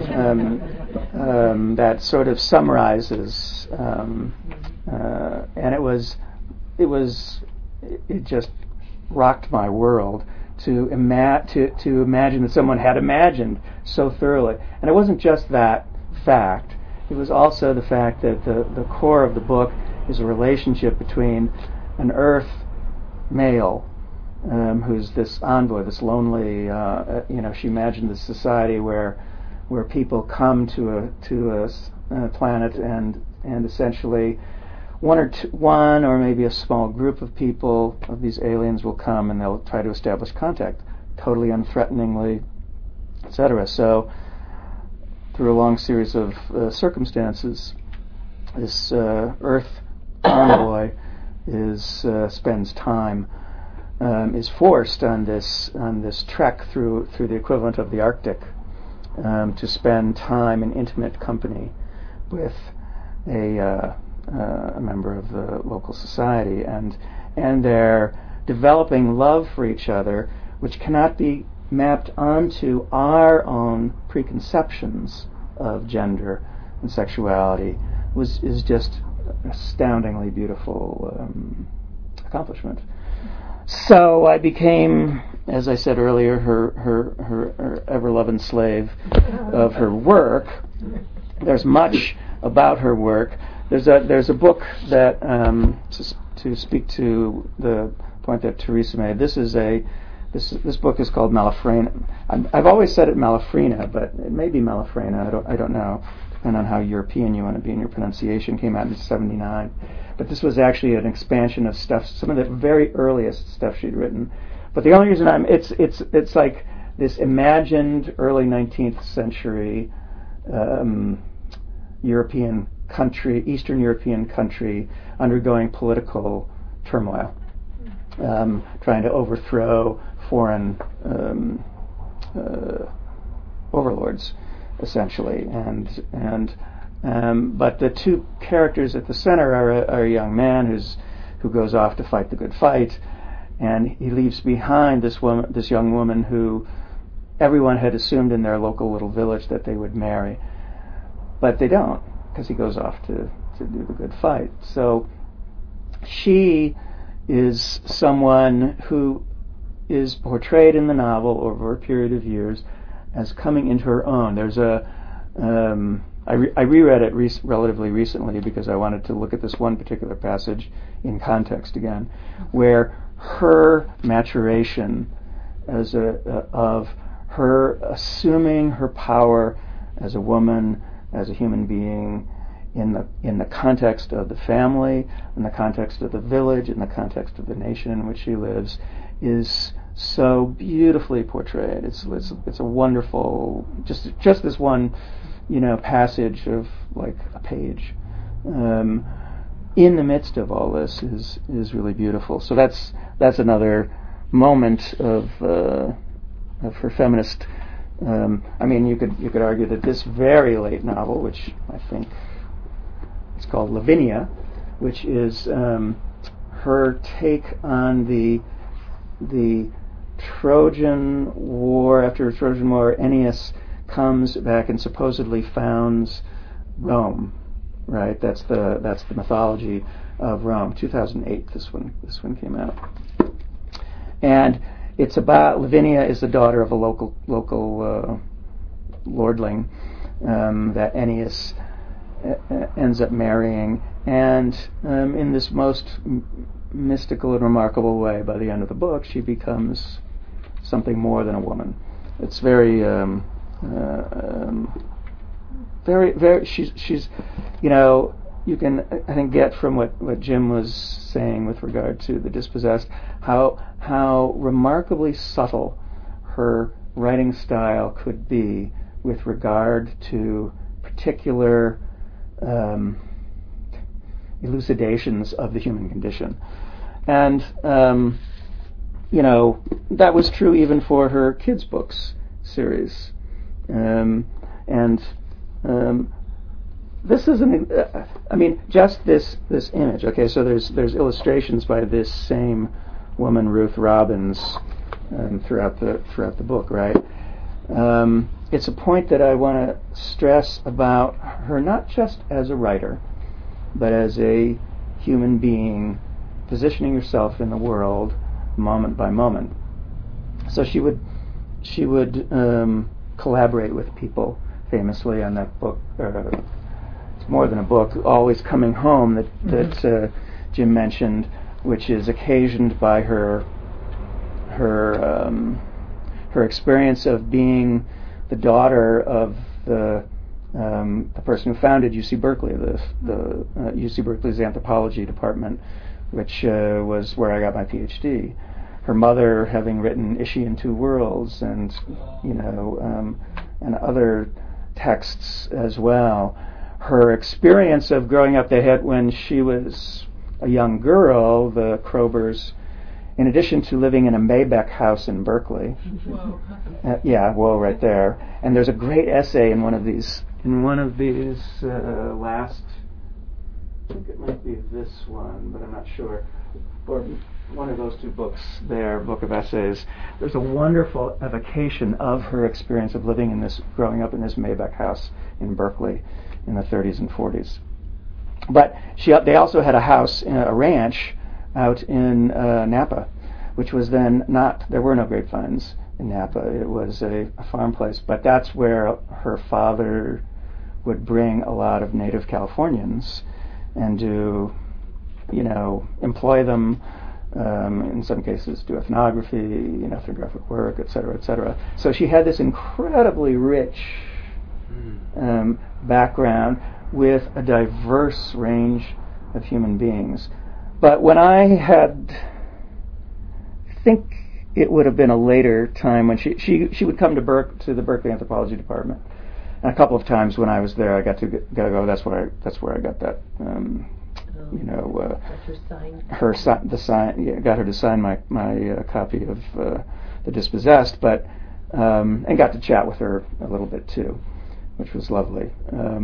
that sort of summarizes, and it just rocked my world to imagine that someone had imagined so thoroughly. And it wasn't just that fact; it was also the fact that the core of the book is a relationship between an Earth male who's this envoy, this lonely. She imagined this society where people come to a planet and essentially one or maybe a small group of people, of these aliens, will come and they'll try to establish contact totally unthreateningly, etc. So, through a long series of circumstances, this Earth envoy spends time, is forced on this trek through the equivalent of the Arctic, to spend time in intimate company with a member of the local society, and they're developing love for each other, which cannot be mapped onto our own preconceptions of gender and sexuality, is just astoundingly beautiful accomplishment. So I became, as I said earlier, her ever-loving slave of her work. There's much about her work. There's a book that, to speak to the point that Teresa made, this book is called Malafrena. I've always said it Malafrena, but it may be Malafrena. I don't know, depending on how European you want to be in your pronunciation. Came out in '79, but this was actually an expansion of stuff, some of the very earliest stuff she'd written. But the only reason it's like this imagined early 19th century European country, Eastern European country, undergoing political turmoil, trying to overthrow foreign overlords, essentially, but the two characters at the center are a young man who goes off to fight the good fight, and he leaves behind this young woman who everyone had assumed in their local little village that they would marry, but they don't, because he goes off to do the good fight. So she is someone who is portrayed in the novel over a period of years as coming into her own. There's I reread it relatively recently because I wanted to look at this one particular passage in context again, where her maturation of her assuming her power as a woman, as a human being, in the context of the family, in the context of the village, in the context of the nation in which she lives, is so beautifully portrayed. It's a wonderful, just this one, passage of like a page, in the midst of all this is really beautiful. So that's another moment of her feminist. You could argue that this very late novel, which I think it's called Lavinia, which is her take on the Trojan War. After the Trojan War, Aeneas comes back and supposedly founds Rome. Right, that's the mythology of Rome. 2008, this one came out, and it's about Lavinia is the daughter of a local lordling that Aeneas ends up marrying, and in this most mystical and remarkable way, by the end of the book, she becomes something more than a woman. It's very, very. She's, you can, I think, get from what Jim was saying with regard to The Dispossessed, how remarkably subtle her writing style could be with regard to particular elucidations of the human condition. And, that was true even for her kids' books series. This isn't. Just this image. Okay, so there's illustrations by this same woman, Ruth Robbins, throughout the book. Right. It's a point that I want to stress about her, not just as a writer, but as a human being, positioning herself in the world moment by moment. So she would collaborate with people, famously on that book. It's more than a book, Always Coming Home, that Jim mentioned, which is occasioned by her experience of being the daughter of the person who founded UC Berkeley, the UC Berkeley's anthropology department, which was where I got my PhD. her mother having written Is She in Two Worlds, and and other texts as well. Her experience of growing up, they had when she was a young girl, the Krobers, in addition to living in a Maybach house in Berkeley. Whoa, right there. And there's a great essay in one of these last, I think it might be this one, but I'm not sure, or one of those two books there, book of essays. There's a wonderful evocation of her experience of growing up in this Maybach house in Berkeley in the 30s and 40s. But they also had a house, a ranch, out in Napa, which was then there were no grapevines in Napa. It was a farm place, but that's where her father would bring a lot of native Californians and employ them, in some cases do ethnography, ethnographic work, et cetera. So she had this incredibly rich background with a diverse range of human beings. But when I think it would have been a later time when she would come to the Berkeley Anthropology Department, and a couple of times when I was there, I got to go. That's where I got that. Got her to sign my copy of The Dispossessed, but and got to chat with her a little bit too, which was lovely.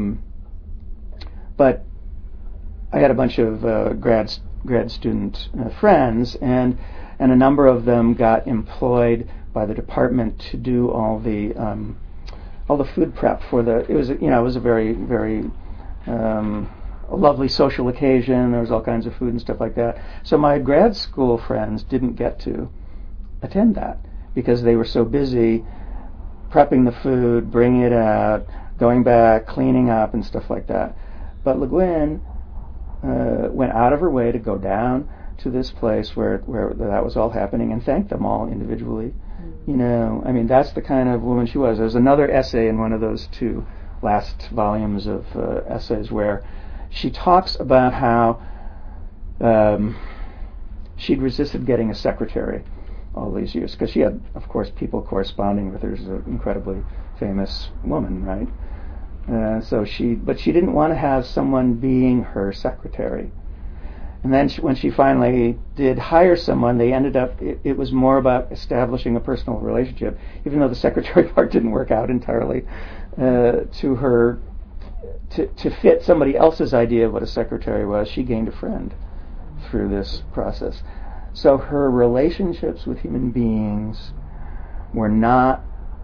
But I had a bunch of grad student friends, and a number of them got employed by the department to do all the food prep for it was a very, very a lovely social occasion. There was all kinds of food and stuff like that. So my grad school friends didn't get to attend that because they were so busy prepping the food, bringing it out, going back, cleaning up, and stuff like that. But Le Guin went out of her way to go down to this place where that was all happening and thank them all individually. That's the kind of woman she was. There's another essay in one of those two last volumes of essays where she talks about how she'd resisted getting a secretary all these years because she had, of course, people corresponding with her. She's an incredibly famous woman, right? But she didn't want to have someone being her secretary. And then when she finally did hire someone, they ended up, it was more about establishing a personal relationship, even though the secretary part didn't work out entirely to her. To fit somebody else's idea of what a secretary was, she gained a friend through this process. So her relationships with human beings were not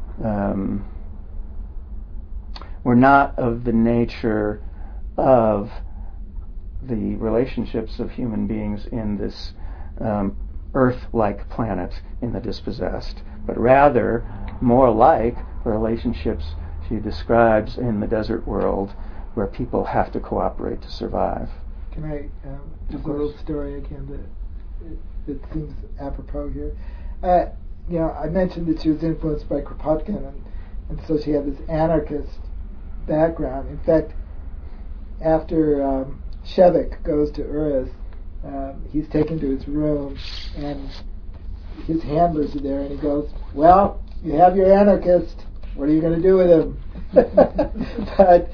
of the nature of the relationships of human beings in this Earth-like planet in The Dispossessed, but rather more like the relationships she describes in the desert world where people have to cooperate to survive. Can I, just a little story again that seems apropos here. I mentioned that she was influenced by Kropotkin, and so she had this anarchist background. In fact, after Shevik goes to Uruz, he's taken to his room, and his handlers are there, and he goes, "Well, you have your anarchist. What are you going to do with him?" But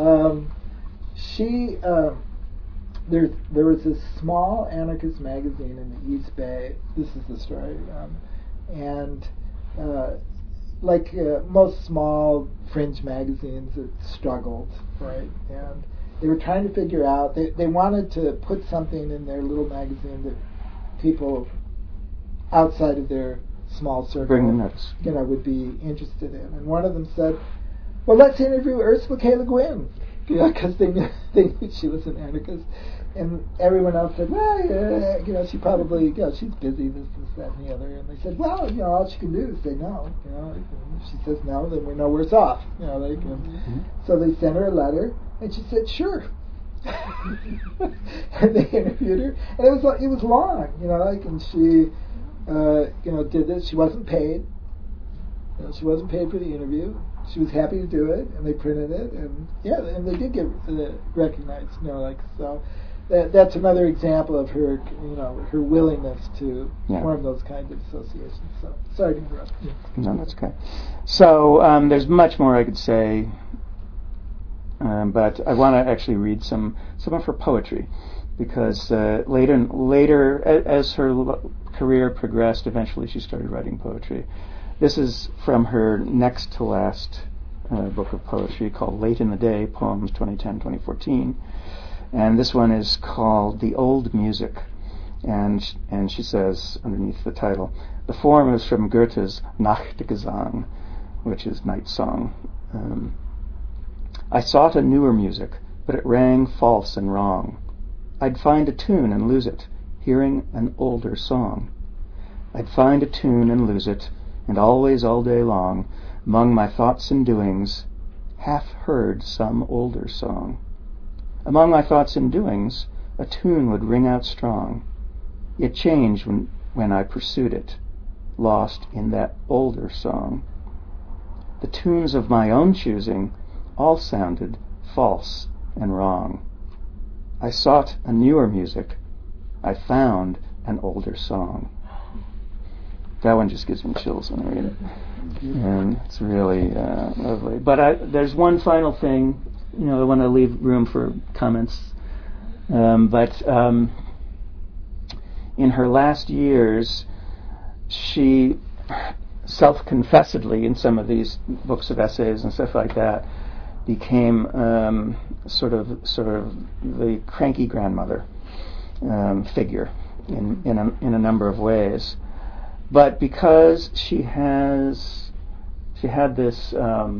there was this small anarchist magazine in the East Bay. This is the story, and like most small fringe magazines, it struggled, right? And they were trying to figure out. They wanted to put something in their little magazine that people outside of their small circle, would be interested in. And one of them said, "Well, let's interview Ursula K. Le Guin," because they knew she was an anarchist. And everyone else said, "Well, yeah, she probably, she's busy, this, that, and the other." And they said, "Well, all she can do is say no. If she says no, then we're no worse off. So they sent her a letter, and she said, "Sure." And they interviewed her, and it was long, and she. Did this. She wasn't paid. She wasn't paid for the interview. She was happy to do it, and they printed it, and they did get recognized. So that's another example of her, her willingness to Yeah. form those kinds of associations. So, sorry to interrupt you. No, that's okay. So there's much more I could say, but I want to actually read some of her poetry, because later, as her career progressed, eventually she started writing poetry. This is from her next to last book of poetry called Late in the Day, Poems 2010-2014. And this one is called The Old Music. And she says underneath the title, the form is from Goethe's Nachtgesang, which is night song. I sought a newer music, but it rang false and wrong. I'd find a tune and lose it, hearing an older song. I'd find a tune and lose it, and always all day long, among my thoughts and doings, half heard some older song. Among my thoughts and doings, a tune would ring out strong. It changed when I pursued it, lost in that older song. The tunes of my own choosing all sounded false and wrong. I sought a newer music. I found an older song. That one just gives me chills when I read it. And it's really lovely. But there's one final thing. I want to leave room for comments. But in her last years, she self-confessedly, in some of these books of essays and stuff like that, became sort of the cranky grandmother figure in a number of ways. But because she had this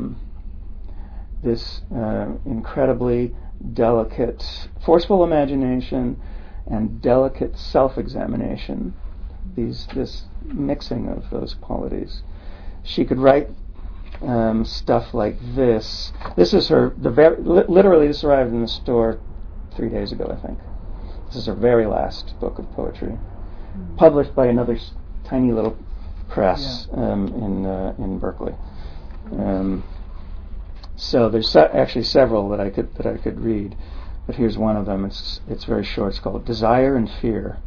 incredibly delicate, forceful imagination and delicate self-examination, this mixing of those qualities, she could write stuff like this. This is her. Literally, this arrived in the store 3 days ago, I think. This is her very last book of poetry, published by another tiny little press in Berkeley. So there's actually several that I could read, but here's one of them. It's very short. It's called Desire and Fear.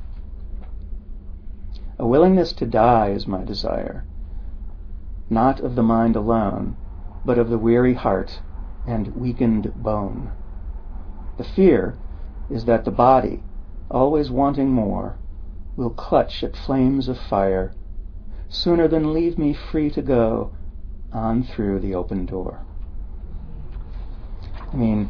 A willingness to die is my desire, not of the mind alone, but of the weary heart and weakened bone. The fear is that the body, always wanting more, will clutch at flames of fire sooner than leave me free to go on through the open door. I mean,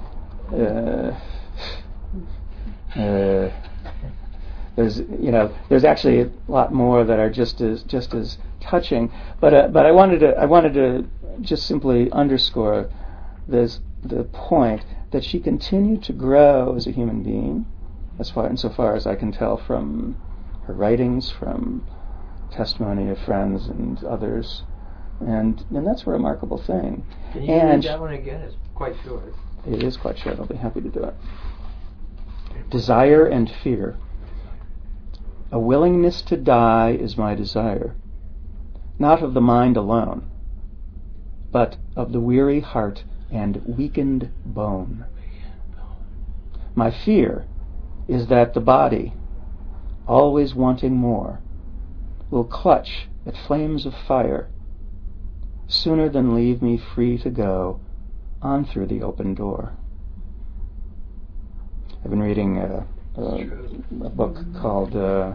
there's actually a lot more that are just as touching, but I wanted to just simply underscore the point that she continued to grow as a human being, insofar as I can tell from her writings, from testimony of friends and others, and that's a remarkable thing. Can you read that one again? It's quite short. It is quite short. I'll be happy to do it. Desire and fear. A willingness to die is my desire, not of the mind alone, but of the weary heart and weakened bone. My fear is that the body, always wanting more, will clutch at flames of fire sooner than leave me free to go on through the open door. I've been reading a book called now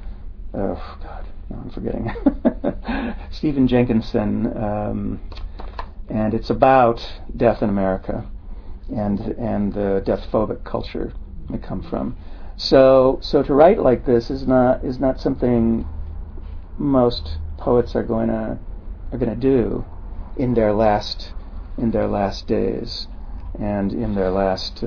I'm forgetting Stephen Jenkinson, and it's about death in America and the death-phobic culture we come from. So to write like this is not something most poets are going to do in their last days and in their last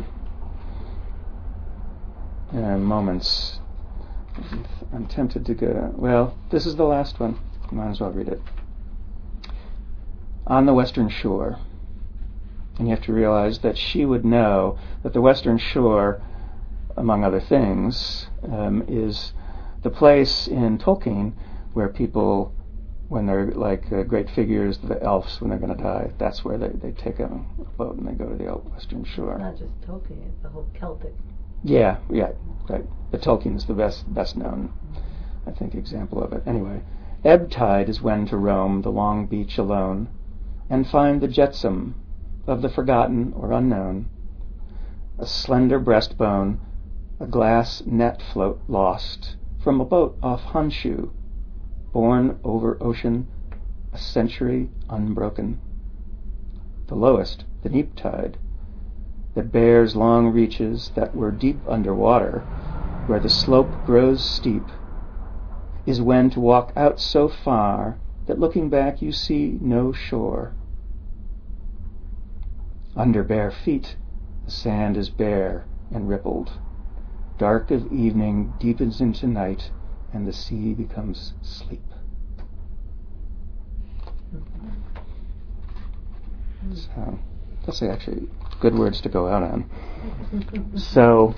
moments. I'm tempted to go. Well, this is the last one. Might as well read it. On the Western Shore. And you have to realize that she would know that the Western Shore, among other things, is the place in Tolkien where people, when they're like great figures, the elves, when they're going to die, that's where they take a boat and they go to the Western Shore. It's not just Tolkien, it's the whole Celtic Yeah, right. But Tolkien is the best known, I think, example of it. Anyway, ebb tide is when to roam the long beach alone, and find the jetsam of the forgotten or unknown, a slender breastbone, a glass net float lost from a boat off Honshu, borne over ocean, a century unbroken. The lowest, the neap tide, that bears long reaches that were deep under water, where the slope grows steep, is when to walk out so far that looking back you see no shore. Under bare feet, the sand is bare and rippled. Dark of evening deepens into night, and the sea becomes sleep. So, that's actually good words to go out on. So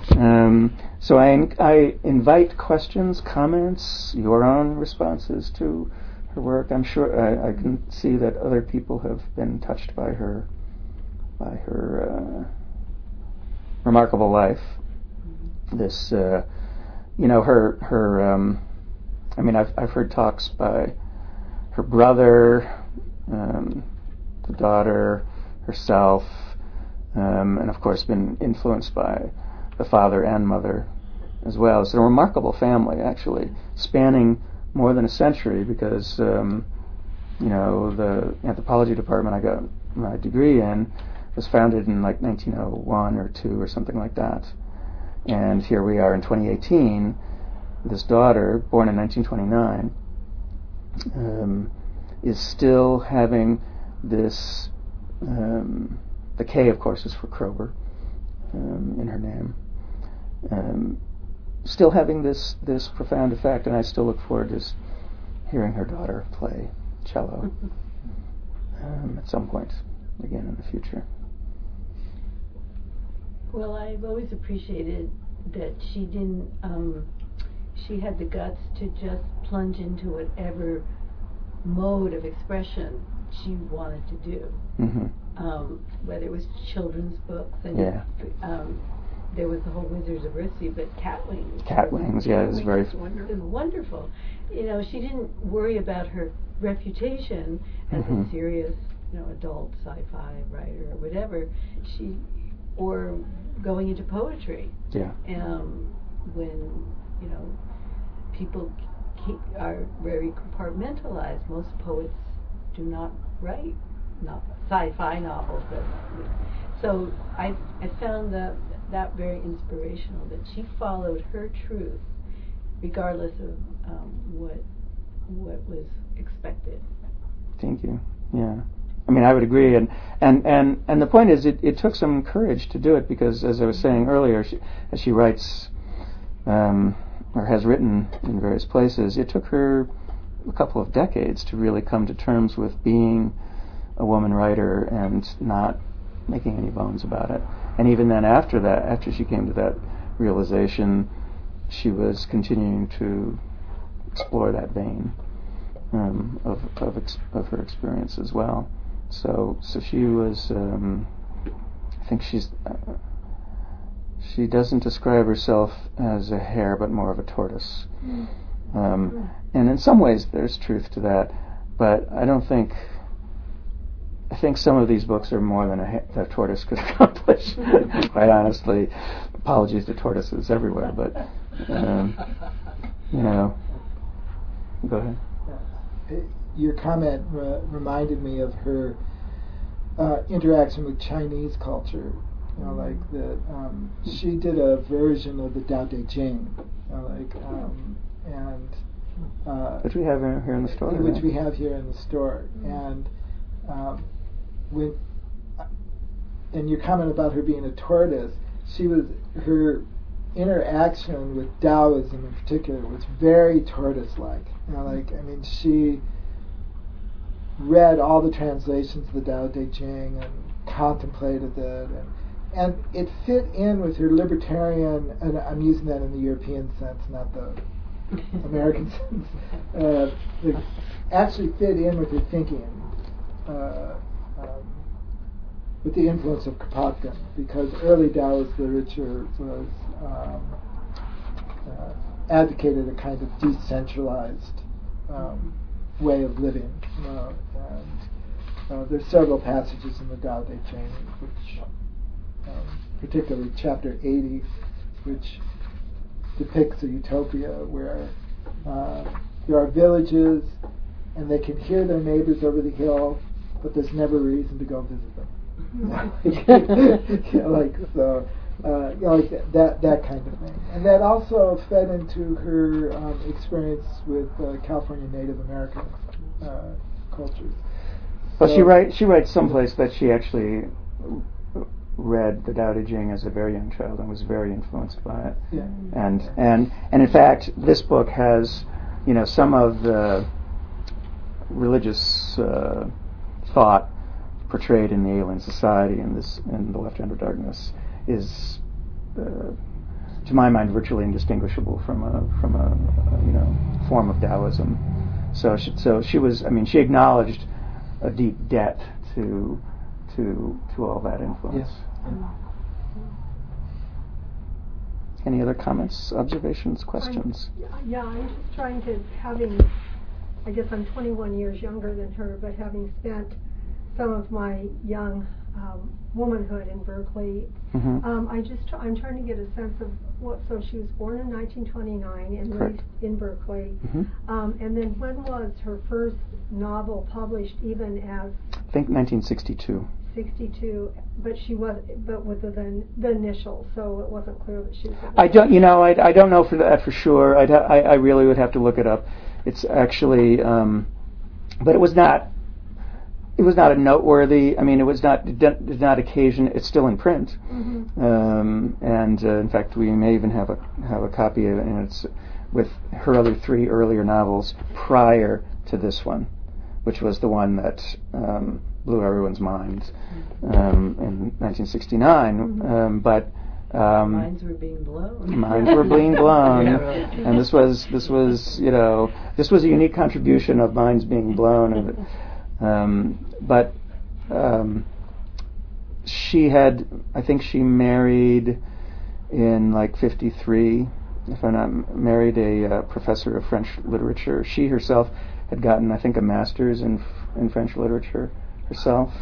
I invite questions, comments, your own responses to her work. I'm sure I can see that other people have been touched by her remarkable life. This, her. I mean, I've heard talks by her brother, the daughter, herself, and of course been influenced by the father and mother as well. It's a remarkable family, actually, spanning more than a century, because the anthropology department I got my degree in was founded in like 1901 or 2 or something like that. And here we are in 2018. This daughter, born in 1929, is still having this. The K, of course, is for Kroeber in her name. Still having this profound effect, and I still look forward to hearing her daughter play cello at some point again in the future. Well, I've always appreciated that she didn't. She had the guts to just plunge into whatever mode of expression she wanted to do. Mm-hmm. Whether it was children's books, and there was the whole Wizards of Earthsea, but Cat Wings. Cat Wings, yeah, it was very wonderful. It was wonderful. She didn't worry about her reputation as a serious, adult sci-fi writer or whatever. Or going into poetry. Yeah. When people are very compartmentalized. Most poets do not write sci-fi novels. So I found that very inspirational, that she followed her truth regardless of what was expected. Thank you. Yeah. I mean, I would agree, and the point is, it took some courage to do it, because, as I was saying earlier, as she writes, or has written in various places, it took her a couple of decades to really come to terms with being a woman writer and not making any bones about it. And even then, after she came to that realization, she was continuing to explore that vein of her experience as well. So she was. I think she doesn't describe herself as a hare, but more of a tortoise. And in some ways, there's truth to that, but I think some of these books are more than a tortoise could accomplish. Quite honestly, apologies to tortoises everywhere, but go ahead. Your comment reminded me of her interaction with Chinese culture. She did a version of the Tao Te Ching, which we have here in the store. Which we have here in the store, and and your comment about her being a tortoise, her interaction with Taoism in particular was very tortoise-like. She read all the translations of the Tao Te Ching and contemplated it, and it fit in with her libertarian, and I'm using that in the European sense, not the American sense. It actually fit in with her thinking. with the influence of Kropotkin, because early Taoist literature was advocated a kind of decentralized way of living, and there's several passages in the Tao Te Ching, which, particularly chapter 80, which depicts a utopia where there are villages and they can hear their neighbors over the hill, but there's never a reason to go visit them. That kind of thing, and that also fed into her experience with California Native American cultures. Well, she writes someplace that she actually read the Tao Te Ching as a very young child and was very influenced by it. Yeah. And in fact, this book has, some of the religious thought portrayed in the Alien Society and the Left Hand of Darkness is, to my mind, virtually indistinguishable from a form of Taoism. So she was. I mean, she acknowledged a deep debt to all that influence. Yes. Any other comments, observations, questions? I'm just trying to, I guess I'm 21 years younger than her, but having spent some of my young womanhood in Berkeley, I'm trying to get a sense of so she was born in 1929 and raised in Berkeley, and then when was her first novel published, even as? I think 1962. 62, but with the initials, so it wasn't clear that she was. I don't know for sure. I really would have to look it up. It's actually, but it was not a noteworthy. I mean, it did not occasion. It's still in print, and in fact, we may even have a copy of it, and it's with her other three earlier novels prior to this one, which was the one that blew everyone's mind in 1969. But minds were being blown. Minds were being blown, and this was a unique contribution of minds being blown. But she had, I think she married in like 53, if I'm not married, a professor of French literature. She herself had gotten, I think, a master's in French literature herself,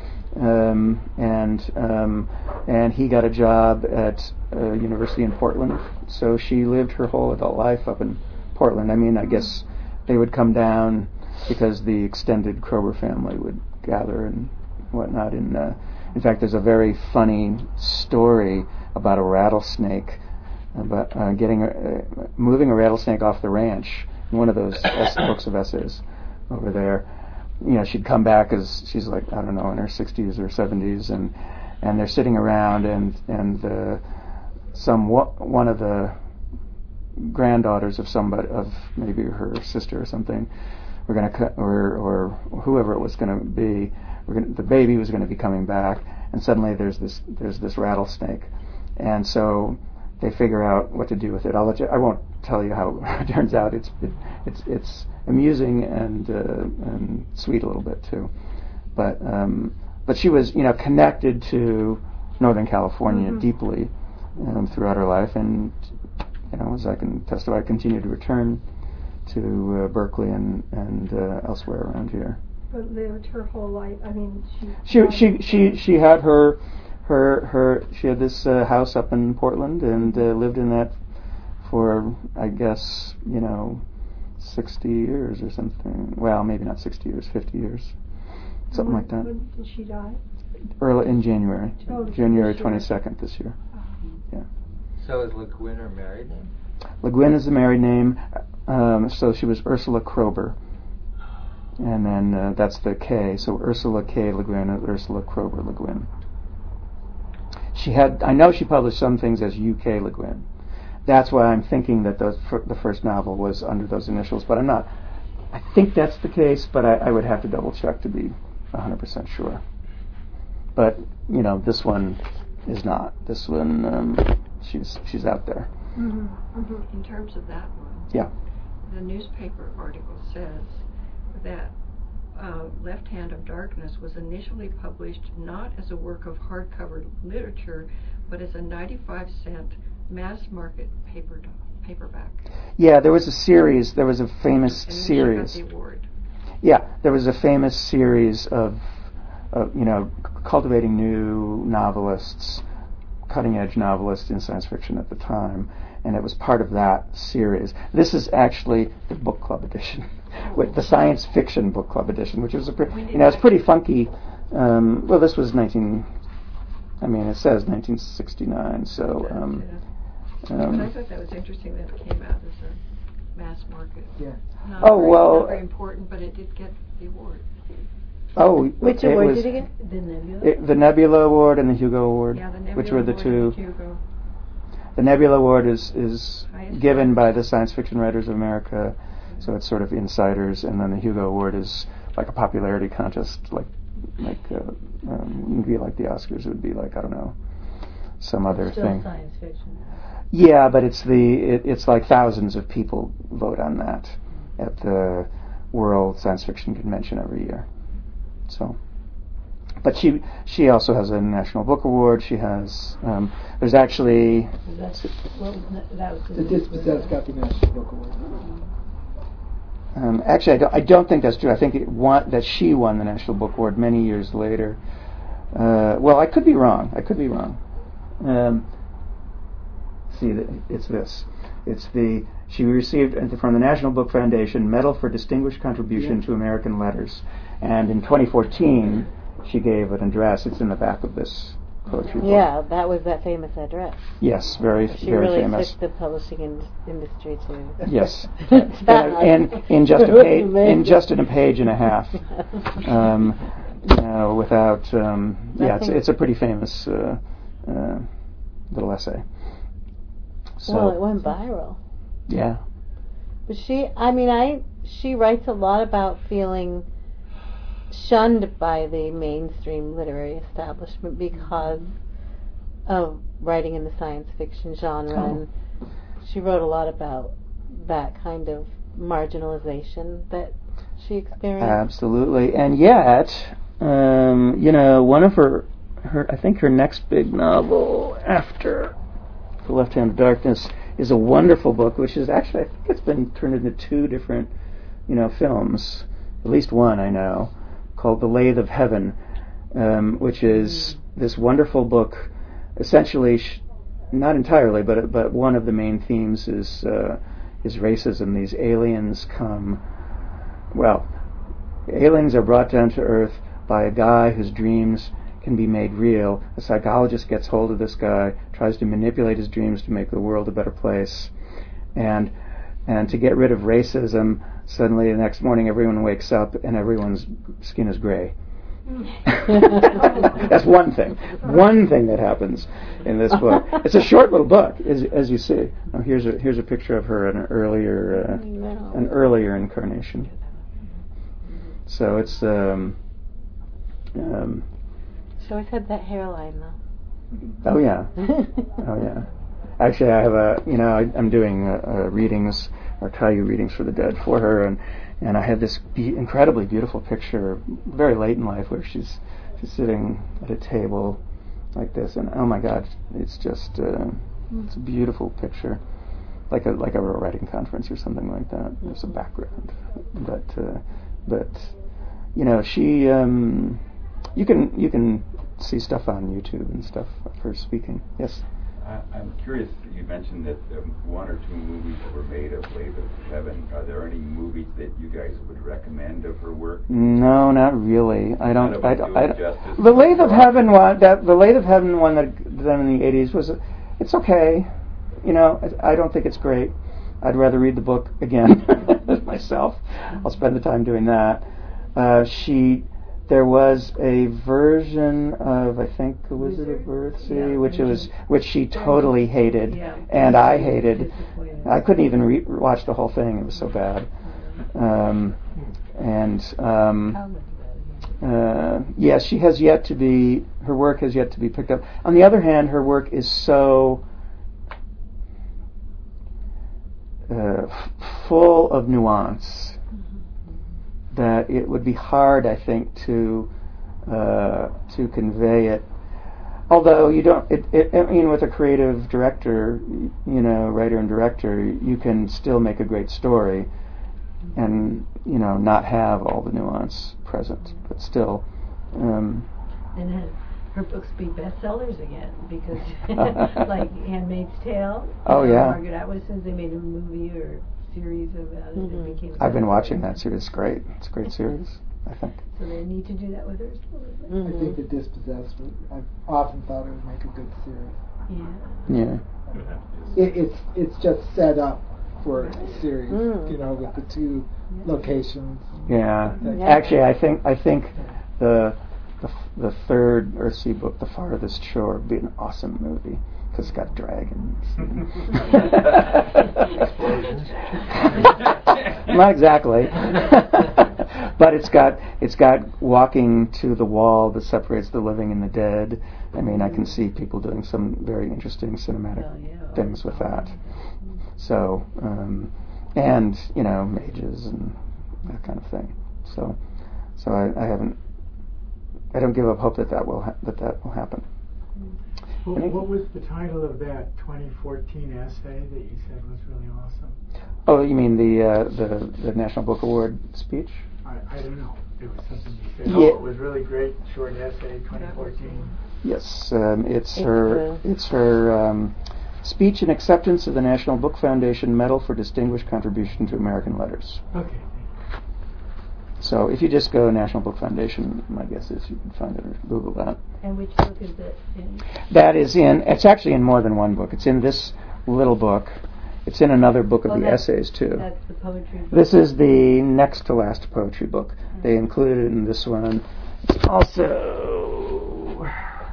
and he got a job at a university in Portland. So she lived her whole adult life up in Portland. I mean, I guess they would come down because the extended Kroeber family would gather and whatnot. In fact, there's a very funny story about a rattlesnake, about moving a rattlesnake off the ranch in one of those books of essays over there. She'd come back as she's like, I don't know, in her 60s or 70s, and they're sitting around, and one of the granddaughters of maybe her sister or something, we're going to cut, or whoever it was going to be, the baby was going to be coming back, and suddenly there's this rattlesnake, and so they figure out what to do with it. I won't tell you how it turns out. It's amusing and sweet a little bit too, but she was connected to Northern California deeply throughout her life, and as I can testify, continued to return to Berkeley and elsewhere around here. But lived her whole life. I mean, she had she had this house up in Portland and lived in that for, I guess, 60 years or something. Well, maybe not 60 years, 50 years, something like that. When did she die? Early in January, January 22nd this year. Yeah. So is Le Guin her married name? Le Guin is the married name. So she was Ursula Kroeber, and then that's the K. So Ursula K. Le Guin, Ursula Kroeber Le Guin. I know she published some things as UK Le Guin. That's why I'm thinking that the first novel was under those initials, but I'm not. I think that's the case, but I would have to double check to be 100% sure. But this one is not. This one, she's out there. In terms of that one, yeah, the newspaper article says that Left Hand of Darkness was initially published not as a work of hardcover literature, but as a 95-cent mass market paperback. Yeah, there was a series. There was a famous And series. She got the award. Yeah, there was a famous series of cultivating new novelists, cutting-edge novelists in science fiction at the time, and it was part of that series. This is actually the book club edition, with the science fiction book club edition, which was it's pretty funky. Well, this was it says 1969, so. But I thought that was interesting that it came out as a mass market. Yeah. Not well. very important, but it did get the award. Oh, Which award did it get? The Nebula. The Nebula Award and the Hugo Award, Yeah, the Nebula which were the Award two. and the Hugo. The Nebula Award is Highest given prize. by the Science Fiction Writers of America, so it's sort of insiders, and then the Hugo Award is like a popularity contest, wouldn't be like the Oscars. It would be like, I don't know, some other Still thing. science fiction. Yeah, but it's like thousands of people vote on that at the World Science Fiction Convention every year. So, but she also has a National Book Award. She has there's actually That was The Dispossessed got the National Book Award. actually I don't think that's true. I think that she won the National Book Award many years later. Well, I could be wrong. It's this. She received from the National Book Foundation Medal for Distinguished Contribution to American Letters, and in 2014 she gave an address. It's in the back of this poetry book. Yeah, that was that famous address. Yes, very She very really famous. took the publishing industry to. Yes, and in just a page and a half. Without it's a pretty famous little essay. So, Well, it went viral. Yeah. But she writes a lot about feeling shunned by the mainstream literary establishment because of writing in the science fiction genre. Oh. And she wrote a lot about that kind of marginalization that she experienced. Absolutely. And yet, one of her I think her next big novel after The Left Hand of Darkness is a wonderful book, which is actually, I think it's been turned into 2 different, films, at least one I know, called The Lathe of Heaven, which is this wonderful book. Essentially, not entirely, but one of the main themes is racism. These aliens aliens are brought down to Earth by a guy whose dreams can be made real. A psychologist gets hold of this guy, tries to manipulate his dreams to make the world a better place, and to get rid of racism, suddenly the next morning everyone wakes up and everyone's skin is gray. That's one thing that happens in this book. It's a short little book, as you see. Now here's a picture of her in an earlier incarnation. So it's She always had that hairline, though. Oh yeah. Actually, I have I'm doing readings or Caillou readings for the dead for her, and I have this incredibly beautiful picture, very late in life, where she's sitting at a table like this, and oh my God, it's just it's a beautiful picture, like a writing conference or something like that. There's a background, but she you can see stuff on YouTube and stuff of her speaking. Yes. I'm curious. You mentioned that 1 or 2 movies were made of Lathe of Heaven. Are there any movies that you guys would recommend of her work? No, not really. I don't. Justice. The Lathe of Heaven one, the Lathe of Heaven one that done in the '80s it's okay. I don't think it's great. I'd rather read the book again myself. I'll spend the time doing that. There was a version of, I think, Wizard of Earthsea, which she totally hated, and I hated. I couldn't even watch the whole thing; it was so bad. She has yet to be. Her work has yet to be picked up. On the other hand, her work is so full of nuance that it would be hard, I think, to convey it. Although you don't, I mean, with a creative director, writer and director, you can still make a great story, and not have all the nuance present, but still. And her books be bestsellers again, because like *Handmaid's Tale*. Oh yeah. Margaret Atwood says they made a movie or series about it. Mm-hmm. It became. I've been watching that series. It's great. It's a great series, I think. So they need to do that with her. Mm-hmm. I think The Dispossessed, I've often thought it would make a good series. Yeah. Yeah. It's just set up for a series, with the two locations. Yeah. Actually, I think the third Earthsea book, The Farthest Shore, would be an awesome movie because it's got dragons. Not exactly, but it's got walking to the wall that separates the living and the dead. I mean, I can see people doing some very interesting cinematic things with that. So, and mages and that kind of thing. So I don't give up hope that will happen. What was the title of that 2014 essay that you said was really awesome? Oh, you mean the National Book Award speech? I don't know. It was something you said. Oh, it was really great, short essay, 2014. Yes, it's her speech in acceptance of the National Book Foundation Medal for Distinguished Contribution to American Letters. Okay. So if you just go National Book Foundation, my guess is you can find it or Google that. And which book is it in? That is it's actually in more than one book. It's in this little book. It's in another book of the essays, too. That's the poetry book. This is the next to last poetry book. They included it in this one. It's also,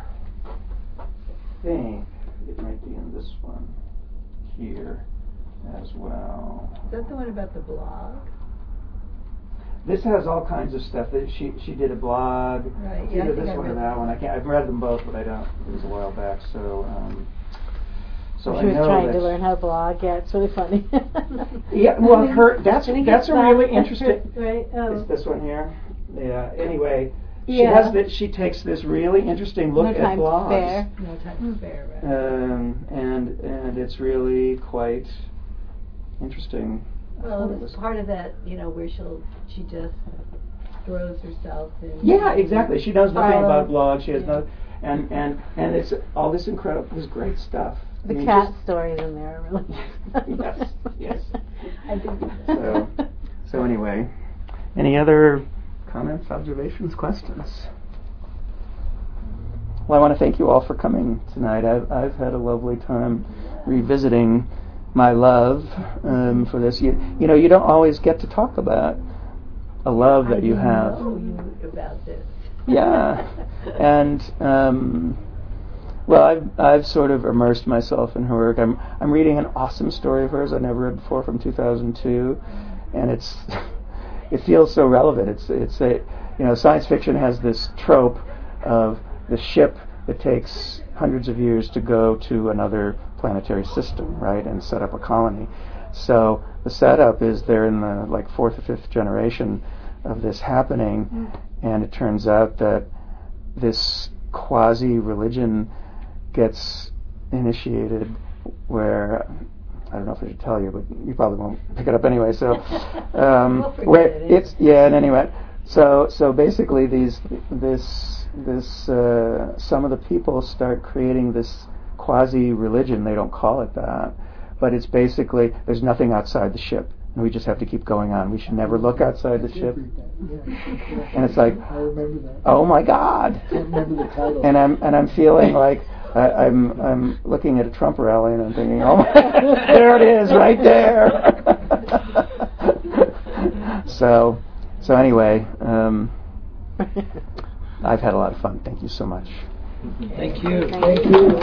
I think it might be in this one here as well. Is that the one about the blog? This has all kinds of stuff. She did a blog. Right. Either this one or that one. I've read them both, but I don't. It was a while back, so. So she was trying to that learn how to blog. Yeah, it's really funny. Yeah, well, that's a really interesting. Right. It's this one here. Yeah. Anyway, she takes this really interesting look at blogs. No time to spare. Right. And it's really quite interesting. Well, it's part of that, where she just throws herself in. Yeah, exactly. She knows nothing about blogs. She has no, and it's all this great stuff. The cat stories in there are really. Yes. I did. So anyway, any other comments, observations, questions? Well, I want to thank you all for coming tonight. I've had a lovely time revisiting my love for this. You don't always get to talk about a love that you have. I know you about this. Yeah, and well, I've sort of immersed myself in her work. I'm reading an awesome story of hers I've never read before from 2002, and it feels so relevant. It's science fiction has this trope of the ship that takes hundreds of years to go to another planetary system, right, and set up a colony. So the setup is they're in the fourth or fifth generation of this happening, and it turns out that this quasi-religion gets initiated where, I don't know if I should tell you, but you probably won't pick it up anyway. So, and anyway, so basically some of the people start creating this quasi-religion. They don't call it that, but it's basically there's nothing outside the ship, and we just have to keep going on. We should never look outside the ship. And it's like, I remember that. Oh my God! I remember the title. And I'm feeling like I'm looking at a Trump rally and I'm thinking, oh my, there it is, right there. So anyway, I've had a lot of fun. Thank you so much. Thank you. Thank you.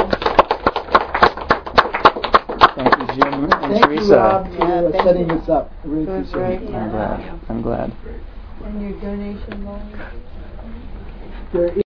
Thank you, Jim and Thank Teresa. you, Rob, for setting this up. I really appreciate it. I'm glad. And your donation line? There